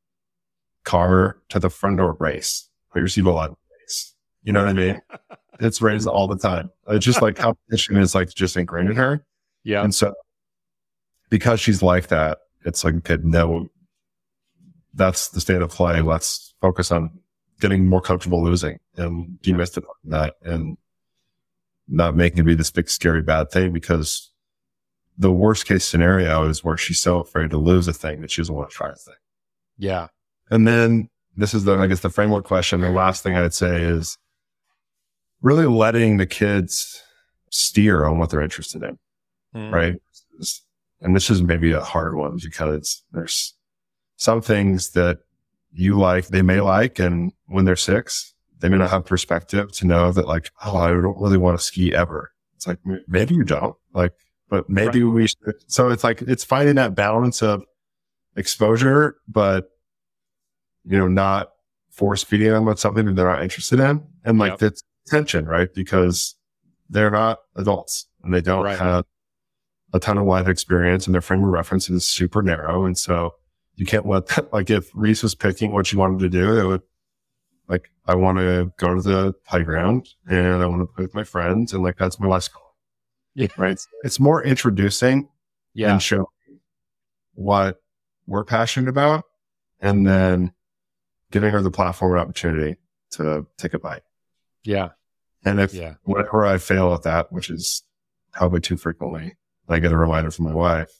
Speaker 1: car to the front door race, put your seatbelt on race. You know what I mean? It's raised all the time. It's just like competition is like just ingrained in her.
Speaker 2: Yeah.
Speaker 1: And so because she's like that, it's like, okay, no, that's the state of play. Let's focus on getting more comfortable losing and demystifying that and not making it be this big, scary, bad thing, because the worst case scenario is where she's so afraid to lose a thing that she doesn't want to try a thing.
Speaker 2: Yeah.
Speaker 1: And then this is the, I guess the framework question. The last thing I'd say is really letting the kids steer on what they're interested in. Mm. Right. And this is maybe a hard one because there's some things that you like, they may like, and when they're six, they may not have perspective to know that like, oh, I don't really want to ski ever. It's like, maybe you don't like, but maybe right. we should. So it's like, it's finding that balance of exposure, but you know, not force feeding them with something that they're not interested in. And like, yep. that's tension, right? Because they're not adults and they don't right. have a ton of life experience and their frame of reference is super narrow. And so you can't let that, like if Reese was picking what she wanted to do, it would like, I want to go to the playground and I want to play with my friends. And like, that's my last call.
Speaker 2: Yeah.
Speaker 1: Right. It's more introducing
Speaker 2: yeah.
Speaker 1: and showing what we're passionate about and then giving her the platform and opportunity to take a bite.
Speaker 2: Yeah.
Speaker 1: And if
Speaker 2: yeah.
Speaker 1: whenever I fail at that, which is probably too frequently, I get a reminder from my wife.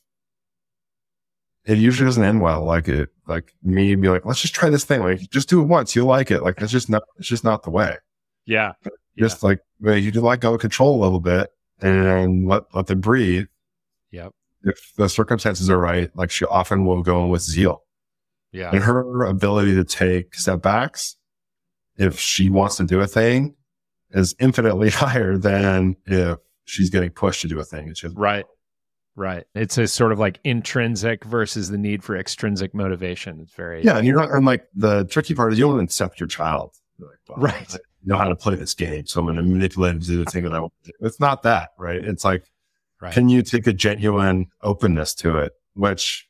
Speaker 1: It usually doesn't end well. Like it, like me be like, let's just try this thing. Like just do it once. You'll like it. Like it's just not, it's just not the way.
Speaker 2: Yeah.
Speaker 1: Just
Speaker 2: yeah.
Speaker 1: like, well, you just let go of control a little bit and let, let them breathe.
Speaker 2: Yep.
Speaker 1: If the circumstances are right, like she often will go with zeal.
Speaker 2: Yeah.
Speaker 1: And her ability to take setbacks, if she wants to do a thing, is infinitely higher than if she's getting pushed to do a thing. It's just
Speaker 2: right. Right. It's a sort of like intrinsic versus the need for extrinsic motivation. It's very,
Speaker 1: yeah. And you're not, and like the tricky part is you don't accept your child. You're like, well,
Speaker 2: right.
Speaker 1: I know how to play this game. So I'm going to manipulate him to do the thing that I want to do. It's not that, right? It's like, right. Can you take a genuine openness to it, which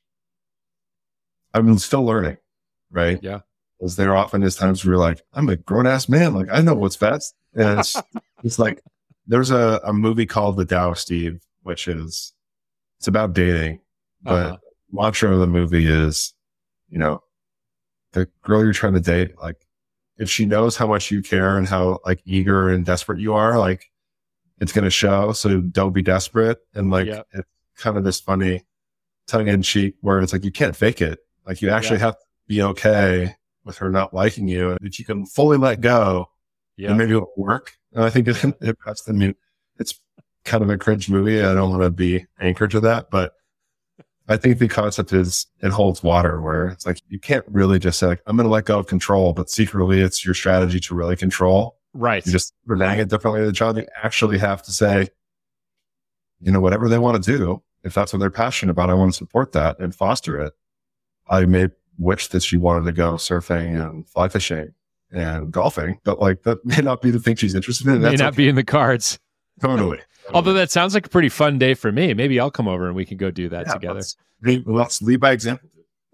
Speaker 1: I'm still learning, right?
Speaker 2: Yeah.
Speaker 1: Because there often is times where you're like, I'm a grown ass man. Like I know what's best. And it's, it's like, there's a, a movie called The Tao of Steve, which is, it's about dating, but uh-huh. mantra of the movie is, you know, the girl you're trying to date, like if she knows how much you care and how like eager and desperate you are, like it's going to show. So don't be desperate. And like, yeah. it's kind of this funny tongue in cheek where it's like, you can't fake it. Like you actually yeah. have to be okay with her not liking you. And if you can fully let go, yeah. then maybe it'll work. And I think it, it, that's, I mean, it's kind of a cringe movie. I don't want to be anchored to that, but I think the concept is it holds water where it's like, you can't really just say like, I'm going to let go of control, but secretly it's your strategy to really control.
Speaker 2: Right.
Speaker 1: You just renege it differently than the child. You actually have to say, you know, whatever they want to do, if that's what they're passionate about, I want to support that and foster it. I may wish that she wanted to go surfing and fly fishing and golfing, but like that may not be the thing she's interested in.
Speaker 2: May
Speaker 1: That's
Speaker 2: not
Speaker 1: okay.
Speaker 2: be in the cards.
Speaker 1: Totally.
Speaker 2: Although that sounds like a pretty fun day for me. Maybe I'll come over and we can go do that yeah, together.
Speaker 1: Let's lead, let's lead by example.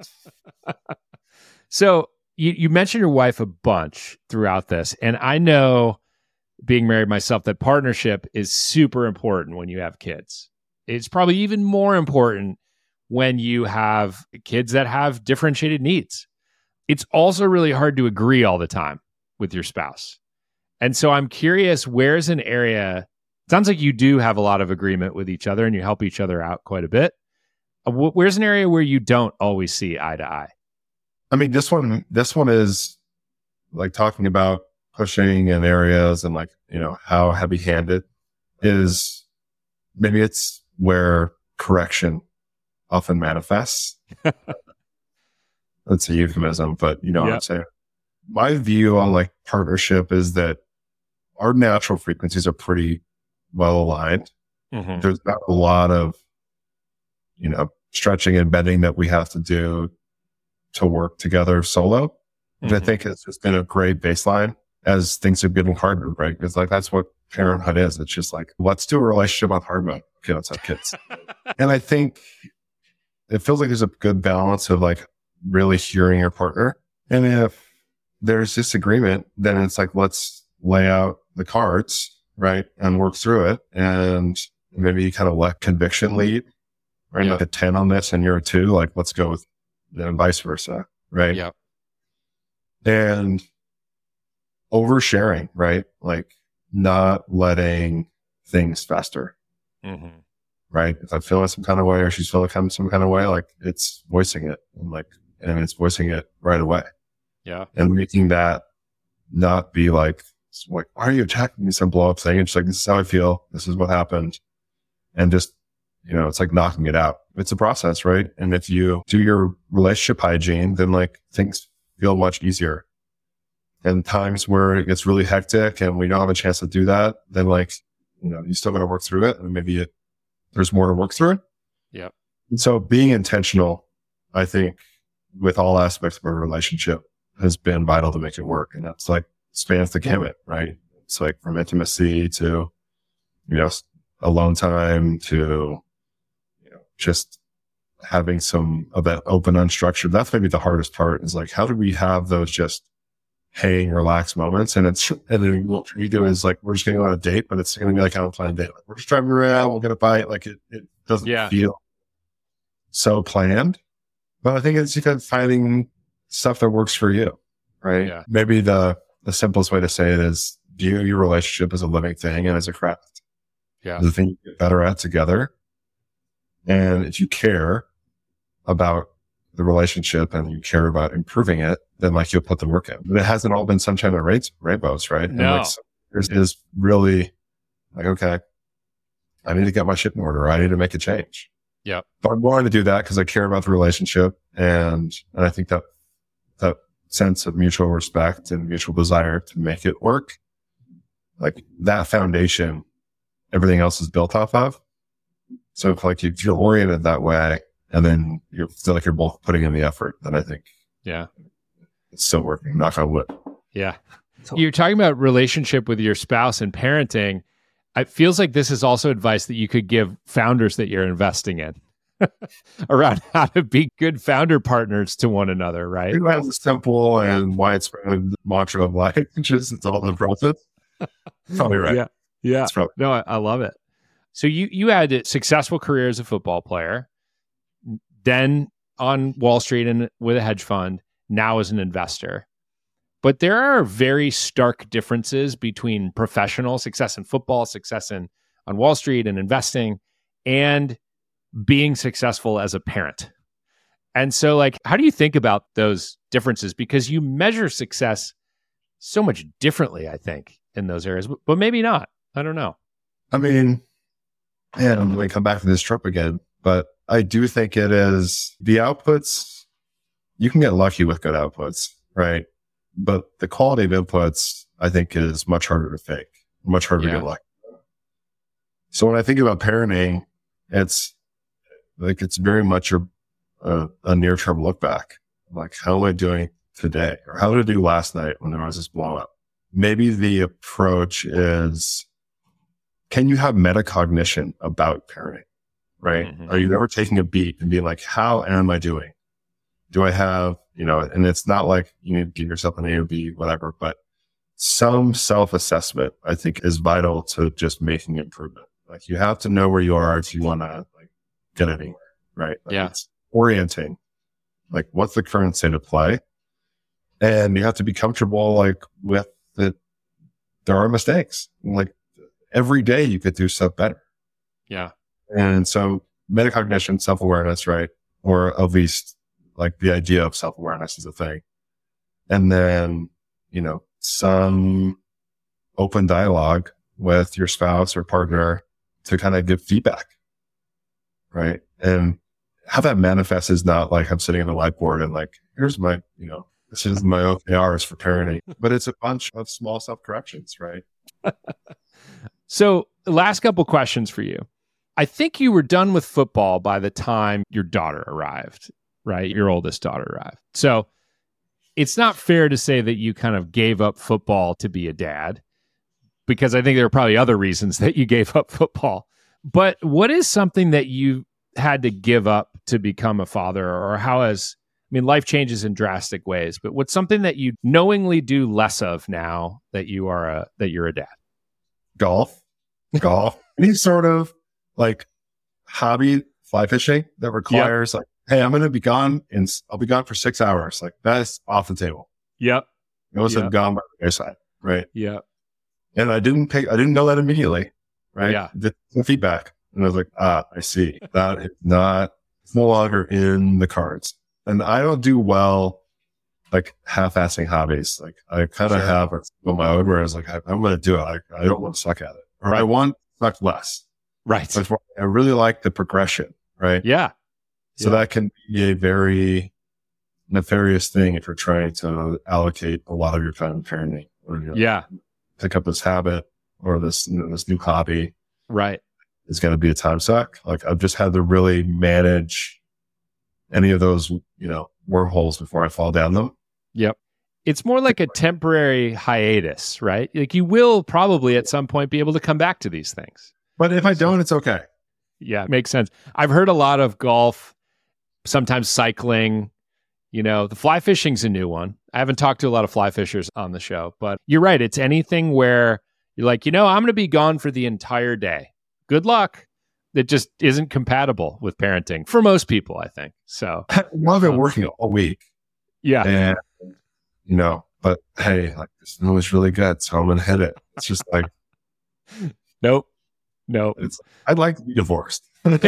Speaker 2: So you, you mentioned your wife a bunch throughout this. And I know, being married myself, that partnership is super important when you have kids. It's probably even more important when you have kids that have differentiated needs. It's also really hard to agree all the time with your spouse. And so I'm curious, where's an area, it sounds like you do have a lot of agreement with each other and you help each other out quite a bit. Where's an area where you don't always see eye to eye?
Speaker 1: I mean, this one, this one is like talking about pushing in areas and like, you know, how heavy handed is, maybe it's where correction often manifests. That's a euphemism, but you know yep. what I'm saying. My view on like partnership is that our natural frequencies are pretty well aligned. Mm-hmm. There's not a lot of, you know, stretching and bending that we have to do to work together solo, which mm-hmm. I think has just been a great baseline as things are getting harder, right? Because like that's what parenthood is. It's just like, let's do a relationship on hard mode. Okay, let's have kids. And I think it feels like there's a good balance of like really hearing your partner. And if there's disagreement, then it's like, let's lay out the cards, right? And work through it. And maybe you kind of let conviction lead, right? Yeah. Like a ten on this and you're a two, like let's go with, and vice versa, right?
Speaker 2: Yeah.
Speaker 1: And oversharing, right? Like not letting things fester, mm-hmm. right? If I'm feeling some kind of way or she's feeling some kind of way, like it's voicing it and like, and it's voicing it right away.
Speaker 2: Yeah.
Speaker 1: And making that not be like, like, why are you attacking me? Some blow up thing. It's like, this is how I feel. This is what happened. And just, you know, it's like knocking it out. It's a process, right? And if you do your relationship hygiene, then like things feel much easier. And times where it gets really hectic and we don't have a chance to do that, then like, you know, you still got to work through it and maybe it, there's more to work through it.
Speaker 2: Yeah.
Speaker 1: And so being intentional, I think, with all aspects of a relationship has been vital to make it work. And that's like spans the gamut, right? It's like from intimacy to, you know, alone time to, you know, just having some of that open, unstructured. That's maybe the hardest part is like, how do we have those just hang, relaxed moments? And it's, and then what we do is like, we're just going to go on a date, but it's going to be like, how I'm planning a date. Like, we're just driving around, we'll get a bite. Like it, it doesn't yeah. feel so planned. But I think it's kind of finding stuff that works for you, right?
Speaker 2: Yeah.
Speaker 1: Maybe the, the simplest way to say it is view your relationship as a living thing and as a craft.
Speaker 2: Yeah.
Speaker 1: As a thing you get better at together. And if you care about the relationship and you care about improving it, then like you'll put the work in. But it hasn't all been sunshine and rain- rainbows, right?
Speaker 2: No.
Speaker 1: And like, so there's is really like, okay, I need to get my shit in order. I need to make a change.
Speaker 2: Yeah.
Speaker 1: But I'm willing to do that because I care about the relationship. And, and I think that that sense of mutual respect and mutual desire to make it work, like that foundation, everything else is built off of. So if like if you're oriented that way and then you feel like you're both putting in the effort, then I think
Speaker 2: yeah,
Speaker 1: it's still working. Knock on wood.
Speaker 2: Yeah. You're talking about relationship with your spouse and parenting. It feels like this is also advice that you could give founders that you're investing in around how to be good founder partners to one another, right?
Speaker 1: It has a simple and widespread mantra of life, which is it's all in the process. Probably right.
Speaker 2: Yeah. Yeah.
Speaker 1: Probably-
Speaker 2: no, I, I love it. So you, you had a successful career as a football player, then on Wall Street and with a hedge fund, now as an investor. But there are very stark differences between professional success in football, success in on Wall Street and investing, and being successful as a parent. And so like, how do you think about those differences? Because you measure success so much differently, I think, in those areas, but maybe not. I don't know.
Speaker 1: I mean, and I'm going to come back to this trip again, but I do think it is the outputs. You can get lucky with good outputs, right? But the quality of inputs, I think, is much harder to fake, much harder
Speaker 2: yeah.
Speaker 1: to get lucky. So when I think about parenting, it's like, it's very much a, a, a near-term look back. Like, how am I doing today? Or how did I do last night when there was this blow up? Maybe the approach is can you have metacognition about parenting, right? Mm-hmm. Are you ever taking a beat and being like, how am I doing? Do I have, you know, and it's not like you need to give yourself an A or B, whatever, but some self-assessment, I think, is vital to just making improvement. Like you have to know where you are if you want to like get anywhere, right? Like
Speaker 2: yeah.
Speaker 1: It's orienting, like what's the current state of play? And you have to be comfortable like with that there are mistakes. Like every day you could do stuff better.
Speaker 2: Yeah.
Speaker 1: And so metacognition, self-awareness, right? Or at least like the idea of self-awareness is a thing. And then, you know, some open dialogue with your spouse or partner to kind of give feedback, right? And how that manifests is not like I'm sitting on a whiteboard and like, here's my, you know, this is my O K Rs for parenting, but it's a bunch of small self-corrections, right?
Speaker 2: So last couple questions for you. I think you were done with football by the time your daughter arrived, right? Your oldest daughter arrived. So it's not fair to say that you kind of gave up football to be a dad, because I think there are probably other reasons that you gave up football. But what is something that you had to give up to become a father, or how has, I mean, life changes in drastic ways, but what's something that you knowingly do less of now that you are a, that you're a dad?
Speaker 1: Golf, golf, any sort of like hobby, fly fishing that requires yep. like, hey, I'm going to be gone and I'll be gone for six hours. Like that's off the table.
Speaker 2: Yep.
Speaker 1: It was
Speaker 2: yep.
Speaker 1: gone by the wayside. Right.
Speaker 2: Yeah.
Speaker 1: And I didn't pay, I didn't know that immediately. Right.
Speaker 2: Yeah.
Speaker 1: The, the feedback. And I was like, ah, I see. That is not, it's no longer in the cards. And I don't do well, like half-assing hobbies. Like I kind of sure. have a mode where I was like, I, I'm going to do it. I, I don't want to suck at it. Or right. I want to suck less.
Speaker 2: Right.
Speaker 1: But I really like the progression. Right.
Speaker 2: Yeah.
Speaker 1: So yeah. that can be a very nefarious thing if you're trying to allocate a lot of your time to parenting. Or, you know,
Speaker 2: yeah.
Speaker 1: pick up this habit or this, you know, this new hobby.
Speaker 2: Right.
Speaker 1: It's going to be a time suck. Like I've just had to really manage any of those, you know, wormholes before I fall down them.
Speaker 2: Yep. It's more like a temporary hiatus, right? Like you will probably at some point be able to come back to these things.
Speaker 1: But if I don't, it's okay.
Speaker 2: Yeah, makes sense. I've heard a lot of golf, sometimes cycling. You know, the fly fishing's a new one. I haven't talked to a lot of fly fishers on the show, but you're right. It's anything where you're like, you know, I'm going to be gone for the entire day. Good luck. It just isn't compatible with parenting for most people, I think. So
Speaker 1: I love it um, working all week.
Speaker 2: Yeah.
Speaker 1: And, you know, but hey, like this snow is really good, so I'm going to hit it. It's just like,
Speaker 2: nope. No.
Speaker 1: It's, I'd like to be divorced.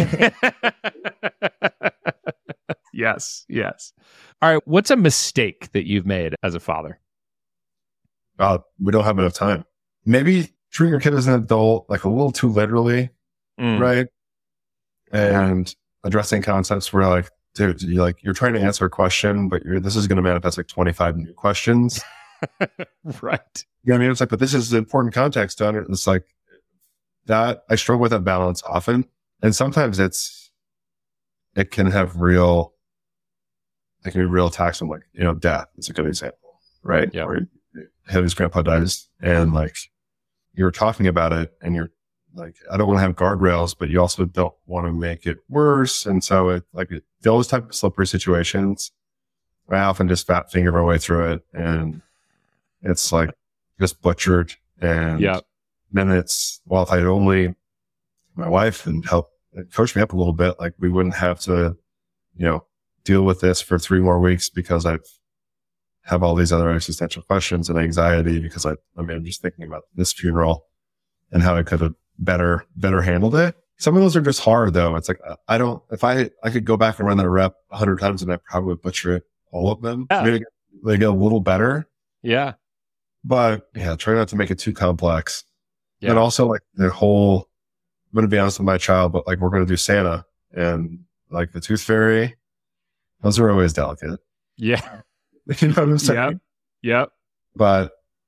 Speaker 2: Yes. Yes. All right. What's a mistake that you've made as a father?
Speaker 1: Uh, we don't have enough time. Maybe treating your kid as an adult, like a little too literally, mm. right? And addressing concepts where like, dude, you like you're trying to answer a question, but you're this is going to manifest like twenty-five new questions.
Speaker 2: Right.
Speaker 1: You know what I mean? It's like, but this is important context to understand. It's like that I struggle with that balance often. And sometimes it's it can have real it can be real attacks on like, you know, death is a good example. Right.
Speaker 2: Yeah.
Speaker 1: Where his grandpa dies and like you're talking about it and you're like, I don't want to have guardrails, but you also don't want to make it worse. And so it like it, those type of slippery situations, I often just fat finger my way through it and it's like just butchered. And
Speaker 2: yeah.
Speaker 1: then it's, well, if I'd only my wife and help coach me up a little bit, like we wouldn't have to, you know, deal with this for three more weeks because I've have all these other existential questions and anxiety because I, I mean, I'm just thinking about this funeral and how I could have better, better handled it. Some of those are just hard though. It's like, I don't, if I, I could go back and run that rep a hundred times and I probably would butcher it, all of them.
Speaker 2: Yeah.
Speaker 1: Maybe they get a little better.
Speaker 2: Yeah.
Speaker 1: But yeah, try not to make it too complex.
Speaker 2: Yeah.
Speaker 1: And also like the whole, I'm going to be honest with my child, but like we're going to do Santa and like the Tooth Fairy. Those are always delicate.
Speaker 2: Yeah.
Speaker 1: You know what I'm saying?
Speaker 2: Yep. Yep.
Speaker 1: But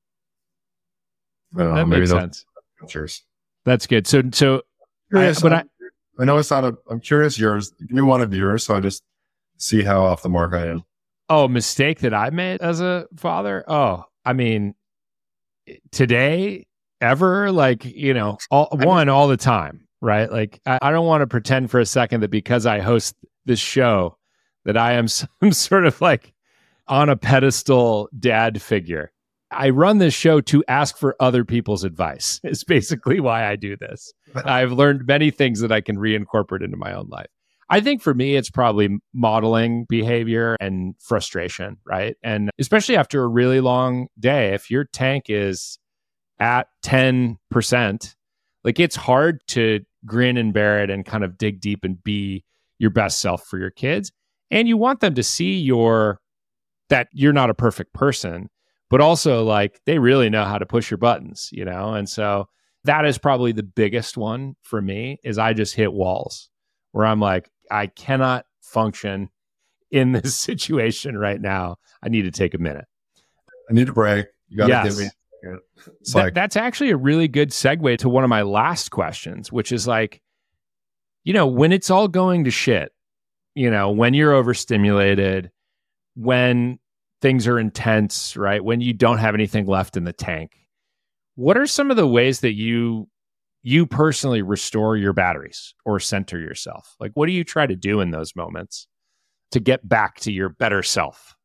Speaker 1: I don't know,
Speaker 2: that
Speaker 1: maybe
Speaker 2: makes sense.
Speaker 1: Pictures.
Speaker 2: That's good. So, so
Speaker 1: curious,
Speaker 2: I, but I,
Speaker 1: I know it's not a, I'm curious yours. Give me one of yours. So I just see how off the mark I am.
Speaker 2: Oh, mistake that I made as a father. Oh, I mean, today ever? Like, you know, all, one, all the time, right? Like, I, I don't want to pretend for a second that because I host this show that I am some sort of like on a pedestal dad figure. I run this show to ask for other people's advice. It's basically why I do this. I've learned many things that I can reincorporate into my own life. I think for me, it's probably modeling behavior and frustration, right? And especially after a really long day, if your tank is at ten percent, like it's hard to grin and bear it and kind of dig deep and be your best self for your kids. And you want them to see your, that you're not a perfect person, but also like they really know how to push your buttons, you know? And so that is probably the biggest one for me is I just hit walls where I'm like, I cannot function in this situation right now. I need to take a minute.
Speaker 1: I need a break. You got to
Speaker 2: yes.
Speaker 1: give me it's
Speaker 2: That,
Speaker 1: like,
Speaker 2: that's actually a really good segue to one of my last questions, which is like, you know, when it's all going to shit, you know, when you're overstimulated, when things are intense, right? When you don't have anything left in the tank, what are some of the ways that you you personally restore your batteries or center yourself? Like, what do you try to do in those moments to get back to your better self?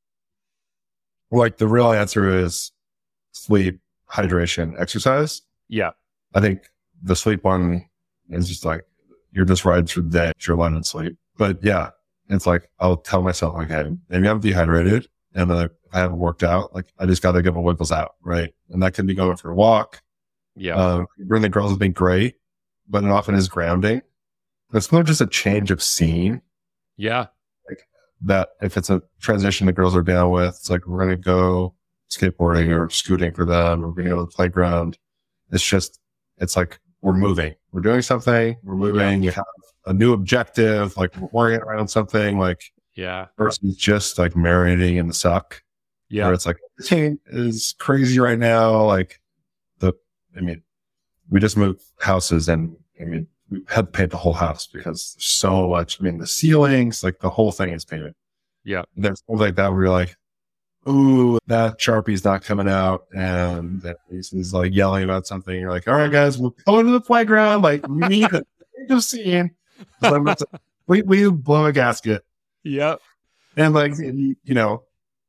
Speaker 1: like the real answer is sleep, hydration, exercise.
Speaker 2: Yeah.
Speaker 1: I think the sleep one is just like, you're just riding through the day, you're lying in sleep. But yeah, it's like, I'll tell myself, like, hey, maybe I'm dehydrated and then I haven't worked out. Like, I just got to get my wiggles out, right? And that can be going for a walk.
Speaker 2: Yeah.
Speaker 1: Uh, bring the girls has been great, but it often is grounding. It's not just a change of scene.
Speaker 2: Yeah.
Speaker 1: Like that, if it's a transition the girls are down with, it's like, we're going to go skateboarding or scooting for them. We're going to go to the playground. It's just, it's like, we're moving, we're doing something, we're moving. Yeah. We have a new objective, like we're working around something, like,
Speaker 2: yeah,
Speaker 1: versus just like marinating in the suck.
Speaker 2: Yeah.
Speaker 1: Where it's like, the team is crazy right now. Like the, I mean, we just moved houses and I mean, we had to paint the whole house because there's so much, I mean, the ceilings, like the whole thing is painted.
Speaker 2: Yeah.
Speaker 1: There's things like that where you're like, ooh, that Sharpie's not coming out. And then he's like yelling about something. You're like, all right, guys, we're going to the playground. Like, we need a change of scene. So we, we blow a gasket.
Speaker 2: Yep.
Speaker 1: And like, you know,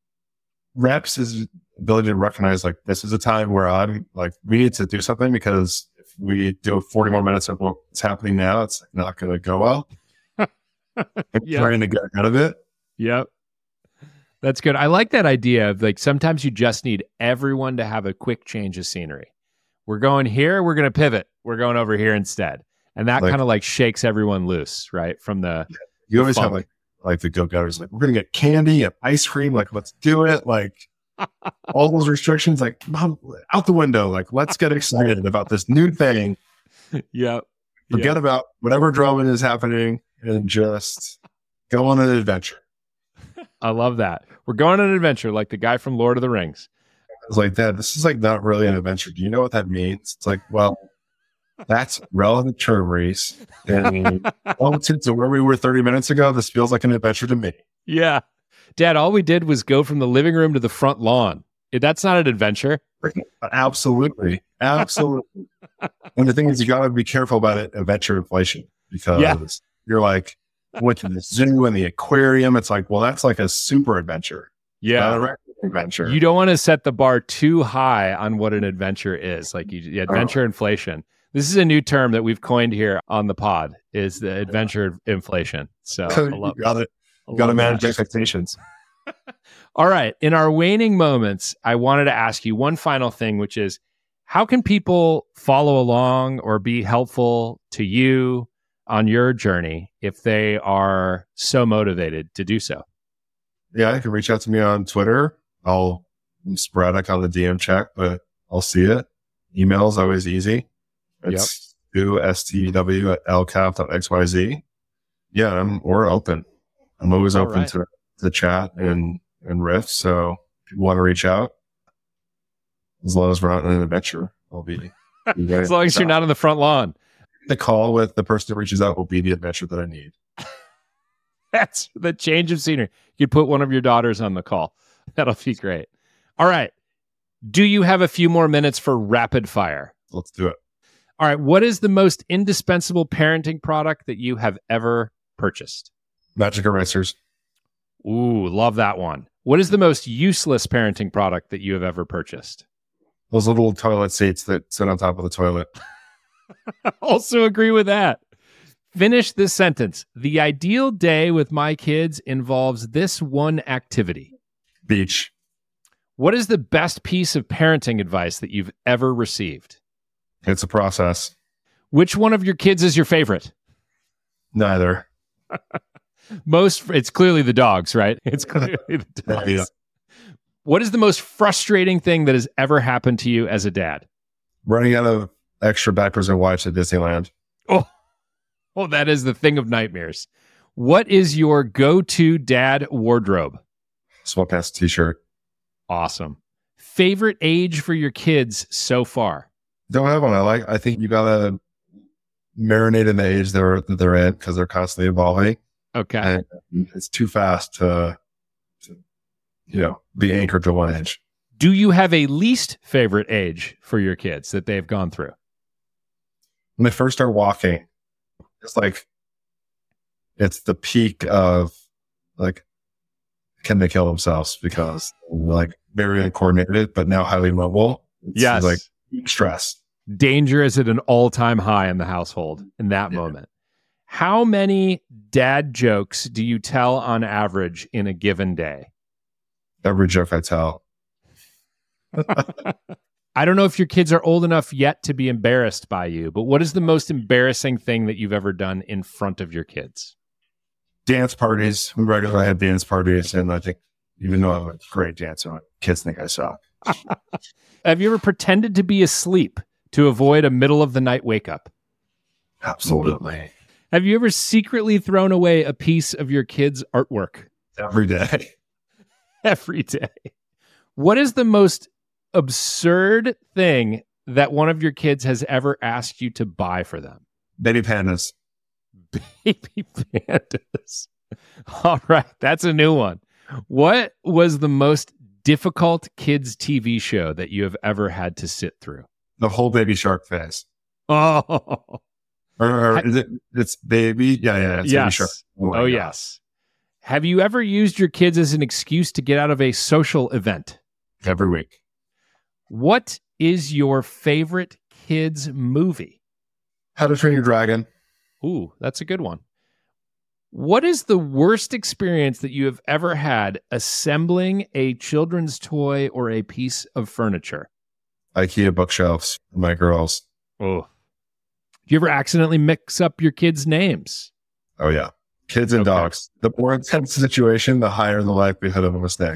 Speaker 1: reps is ability to recognize like, this is a time where I'm like, we need to do something because if we do forty more minutes of what's happening now, it's not going to go well. I'm
Speaker 2: Yep.
Speaker 1: trying to get out of it.
Speaker 2: Yep. That's good. I like that idea of like, sometimes you just need everyone to have a quick change of scenery. We're going here, we're going to pivot. We're going over here instead. And that
Speaker 1: Like-
Speaker 2: kind of like shakes everyone loose, right? From the,
Speaker 1: You always
Speaker 2: funk.
Speaker 1: have like, like the go-getters, like, we're going to get candy and ice cream. Like, let's do it. Like all those restrictions, like Mom, out the window. Like, let's get excited about this new thing.
Speaker 2: yep.
Speaker 1: Forget
Speaker 2: Yep.
Speaker 1: about whatever drama is happening and just go on an adventure.
Speaker 2: I love that. We're going on an adventure like the guy from Lord of the Rings.
Speaker 1: I was like, Dad, this is like not really an adventure. Do you know what that means? It's like, well, that's relevant term, Reese. And relative to where we were thirty minutes ago, this feels like an adventure to me.
Speaker 2: Yeah. Dad, all we did was go from the living room to the front lawn. That's not an adventure.
Speaker 1: Absolutely. Absolutely. And the thing is, you got to be careful about it, adventure inflation, because
Speaker 2: Yeah.
Speaker 1: you're like, went to the zoo and the aquarium. It's like, well, that's like a super adventure. Not a regular adventure.
Speaker 2: You don't want to set the bar too high on what an adventure is. Like you, yeah, adventure inflation. This is a new term that we've coined here on the pod is the adventure inflation. So I love,
Speaker 1: you got it.
Speaker 2: I
Speaker 1: You got to
Speaker 2: love
Speaker 1: manage
Speaker 2: that.
Speaker 1: expectations.
Speaker 2: All right. In our waning moments, I wanted to ask you one final thing, which is how can people follow along or be helpful to you on your journey if they are so motivated to do so?
Speaker 1: Yeah, you can reach out to me on Twitter. I'll I'm sporadic on the D M check, but I'll see it. Email is always easy. It's stu, S T W at lcap.xyz. Yeah, I'm, we're open. I'm always
Speaker 2: All
Speaker 1: open
Speaker 2: right.
Speaker 1: to, to chat and, and riff. So if you want to reach out, as long as we're not in an adventure, I'll be, be ready.
Speaker 2: As long as you're not on the front lawn.
Speaker 1: The call with the person who reaches out will be the adventure that I need.
Speaker 2: That's the change of scenery. You could put one of your daughters on the call. That'll be great. All right. Do you have a few more minutes for rapid fire?
Speaker 1: let's do it.
Speaker 2: All right. What is the most indispensable parenting product that you have ever purchased?
Speaker 1: Magic erasers.
Speaker 2: Ooh, love that one. What is the most useless parenting product that you have ever purchased?
Speaker 1: Those little toilet seats that sit on top of the toilet.
Speaker 2: Also agree with that. Finish this sentence. The ideal day with my kids involves this one activity.
Speaker 1: Beach.
Speaker 2: What is the best piece of parenting advice that you've ever received?
Speaker 1: It's a process.
Speaker 2: Which one of your kids is your favorite?
Speaker 1: Neither.
Speaker 2: Most, it's clearly the dogs, right? It's clearly the dogs. Yeah. What is the most frustrating thing that has ever happened to you as a dad?
Speaker 1: Running out of extra diapers and wipes at Disneyland.
Speaker 2: Oh, oh, that is the thing of nightmares. What is your go-to dad wardrobe?
Speaker 1: Sweatpants, t-shirt.
Speaker 2: Awesome. Favorite age for your kids so far?
Speaker 1: Don't have one. I like. I think you gotta marinate in the age they're that they're in because they're constantly evolving.
Speaker 2: Okay,
Speaker 1: and it's too fast to, to, you know, be anchored to one age.
Speaker 2: Do you have a least favorite age for your kids that they've gone through?
Speaker 1: When they first start walking, it's like it's the peak of like, can they kill themselves because like very uncoordinated, but now highly mobile. It's
Speaker 2: yes,
Speaker 1: like stress.
Speaker 2: Danger is at an all-time high in the household in that yeah. moment. How many dad jokes do you tell on average in a given day?
Speaker 1: Every joke I tell.
Speaker 2: I don't know if your kids are old enough yet to be embarrassed by you, but what is the most embarrassing thing that you've ever done in front of your kids?
Speaker 1: Dance parties. We regularly have dance parties, and I think even though I'm a great dancer, kids think I suck.
Speaker 2: Have you ever pretended to be asleep to avoid a middle of the night wake up?
Speaker 1: Absolutely.
Speaker 2: Have you ever secretly thrown away a piece of your kid's artwork?
Speaker 1: Every day.
Speaker 2: Every day. What is the most absurd thing that one of your kids has ever asked you to buy for them?
Speaker 1: Baby pandas.
Speaker 2: Baby pandas. All right. That's a new one. What was the most difficult kids T V show that you have ever had to sit through?
Speaker 1: The whole Baby Shark phase.
Speaker 2: Oh.
Speaker 1: Or, or is it, it's Baby? Yeah, yeah. It's
Speaker 2: yes.
Speaker 1: Baby Shark.
Speaker 2: Oh, oh yes. Have you ever used your kids as an excuse to get out of a social event?
Speaker 1: Every week.
Speaker 2: What is your favorite kids movie?
Speaker 1: How to Train Your Dragon.
Speaker 2: Ooh, that's a good one. What is the worst experience that you have ever had assembling a children's toy or a piece of furniture?
Speaker 1: IKEA bookshelves for my girls.
Speaker 2: Oh. Do you ever accidentally mix up your kids' names?
Speaker 1: Oh, yeah. Kids and okay. dogs. The more intense situation, the higher the likelihood of a mistake.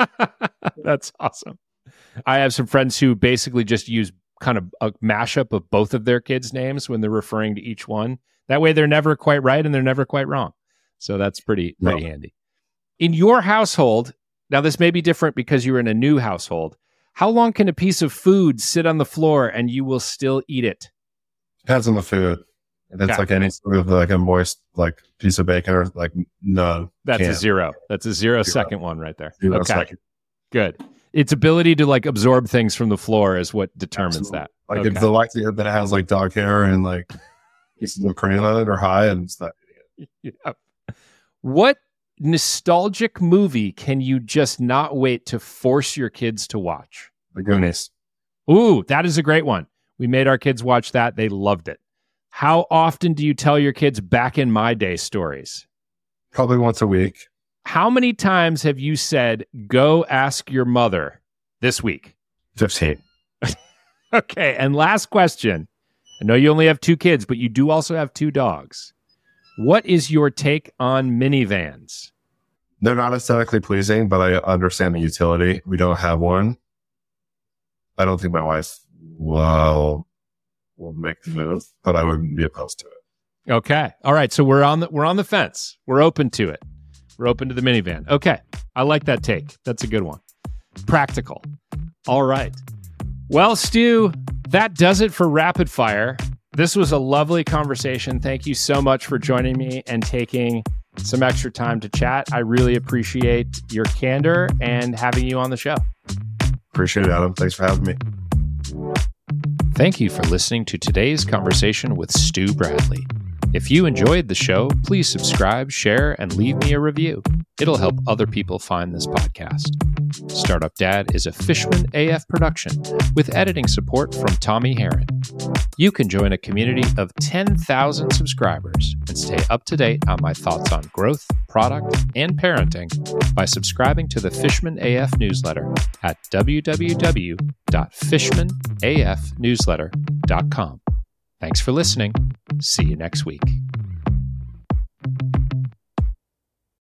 Speaker 2: That's awesome. I have some friends who basically just use kind of a mashup of both of their kids' names when they're referring to each one. That way they're never quite right and they're never quite wrong. So that's pretty, pretty no. handy. In your household, now this may be different because you're in a new household. How long can a piece of food sit on the floor and you will still eat it?
Speaker 1: Depends on the food. If it's okay. like any sort of like a moist like piece of bacon or like no.
Speaker 2: That's
Speaker 1: can't.
Speaker 2: a zero. That's a zero, zero second one right there.
Speaker 1: Zero
Speaker 2: okay.
Speaker 1: Second.
Speaker 2: Good. Its ability to like absorb things from the floor is what determines Absolutely. that.
Speaker 1: Like
Speaker 2: okay.
Speaker 1: if the likelihood that it has like dog hair and like pieces of cream on it are high and it's not.
Speaker 2: Yeah. What nostalgic movie can you just not wait to force your kids to watch?
Speaker 1: The Goonies.
Speaker 2: Ooh, that is a great one. We made our kids watch that. They loved it. How often do you tell your kids back in my day stories?
Speaker 1: Probably once a week.
Speaker 2: How many times have you said, go ask your mother this week?
Speaker 1: fifteen.
Speaker 2: Okay. And last question. I know you only have two kids, but you do also have two dogs. What is your take on minivans?
Speaker 1: They're not aesthetically pleasing, but I understand the utility. We don't have one. I don't think my wife will, will make the move, but I wouldn't be opposed to it.
Speaker 2: Okay. All right. So we're on the we're on the fence. We're open to it. We're open to the minivan. Okay. I like that take. That's a good one. Practical. All right. Well, Stu, that does it for Rapid Fire. This was a lovely conversation. Thank you so much for joining me and taking some extra time to chat. I really appreciate your candor and having you on the show.
Speaker 1: Appreciate it, Adam. Thanks for having me.
Speaker 2: Thank you for listening to today's conversation with Stu Bradley. If you enjoyed the show, please subscribe, share, and leave me a review. It'll help other people find this podcast. Startup Dad is a Fishman A F production with editing support from Tommy Herron. You can join a community of ten thousand subscribers and stay up to date on my thoughts on growth, product, and parenting by subscribing to the Fishman A F newsletter at w w w dot fishman a f newsletter dot com. Thanks for listening. See you next week.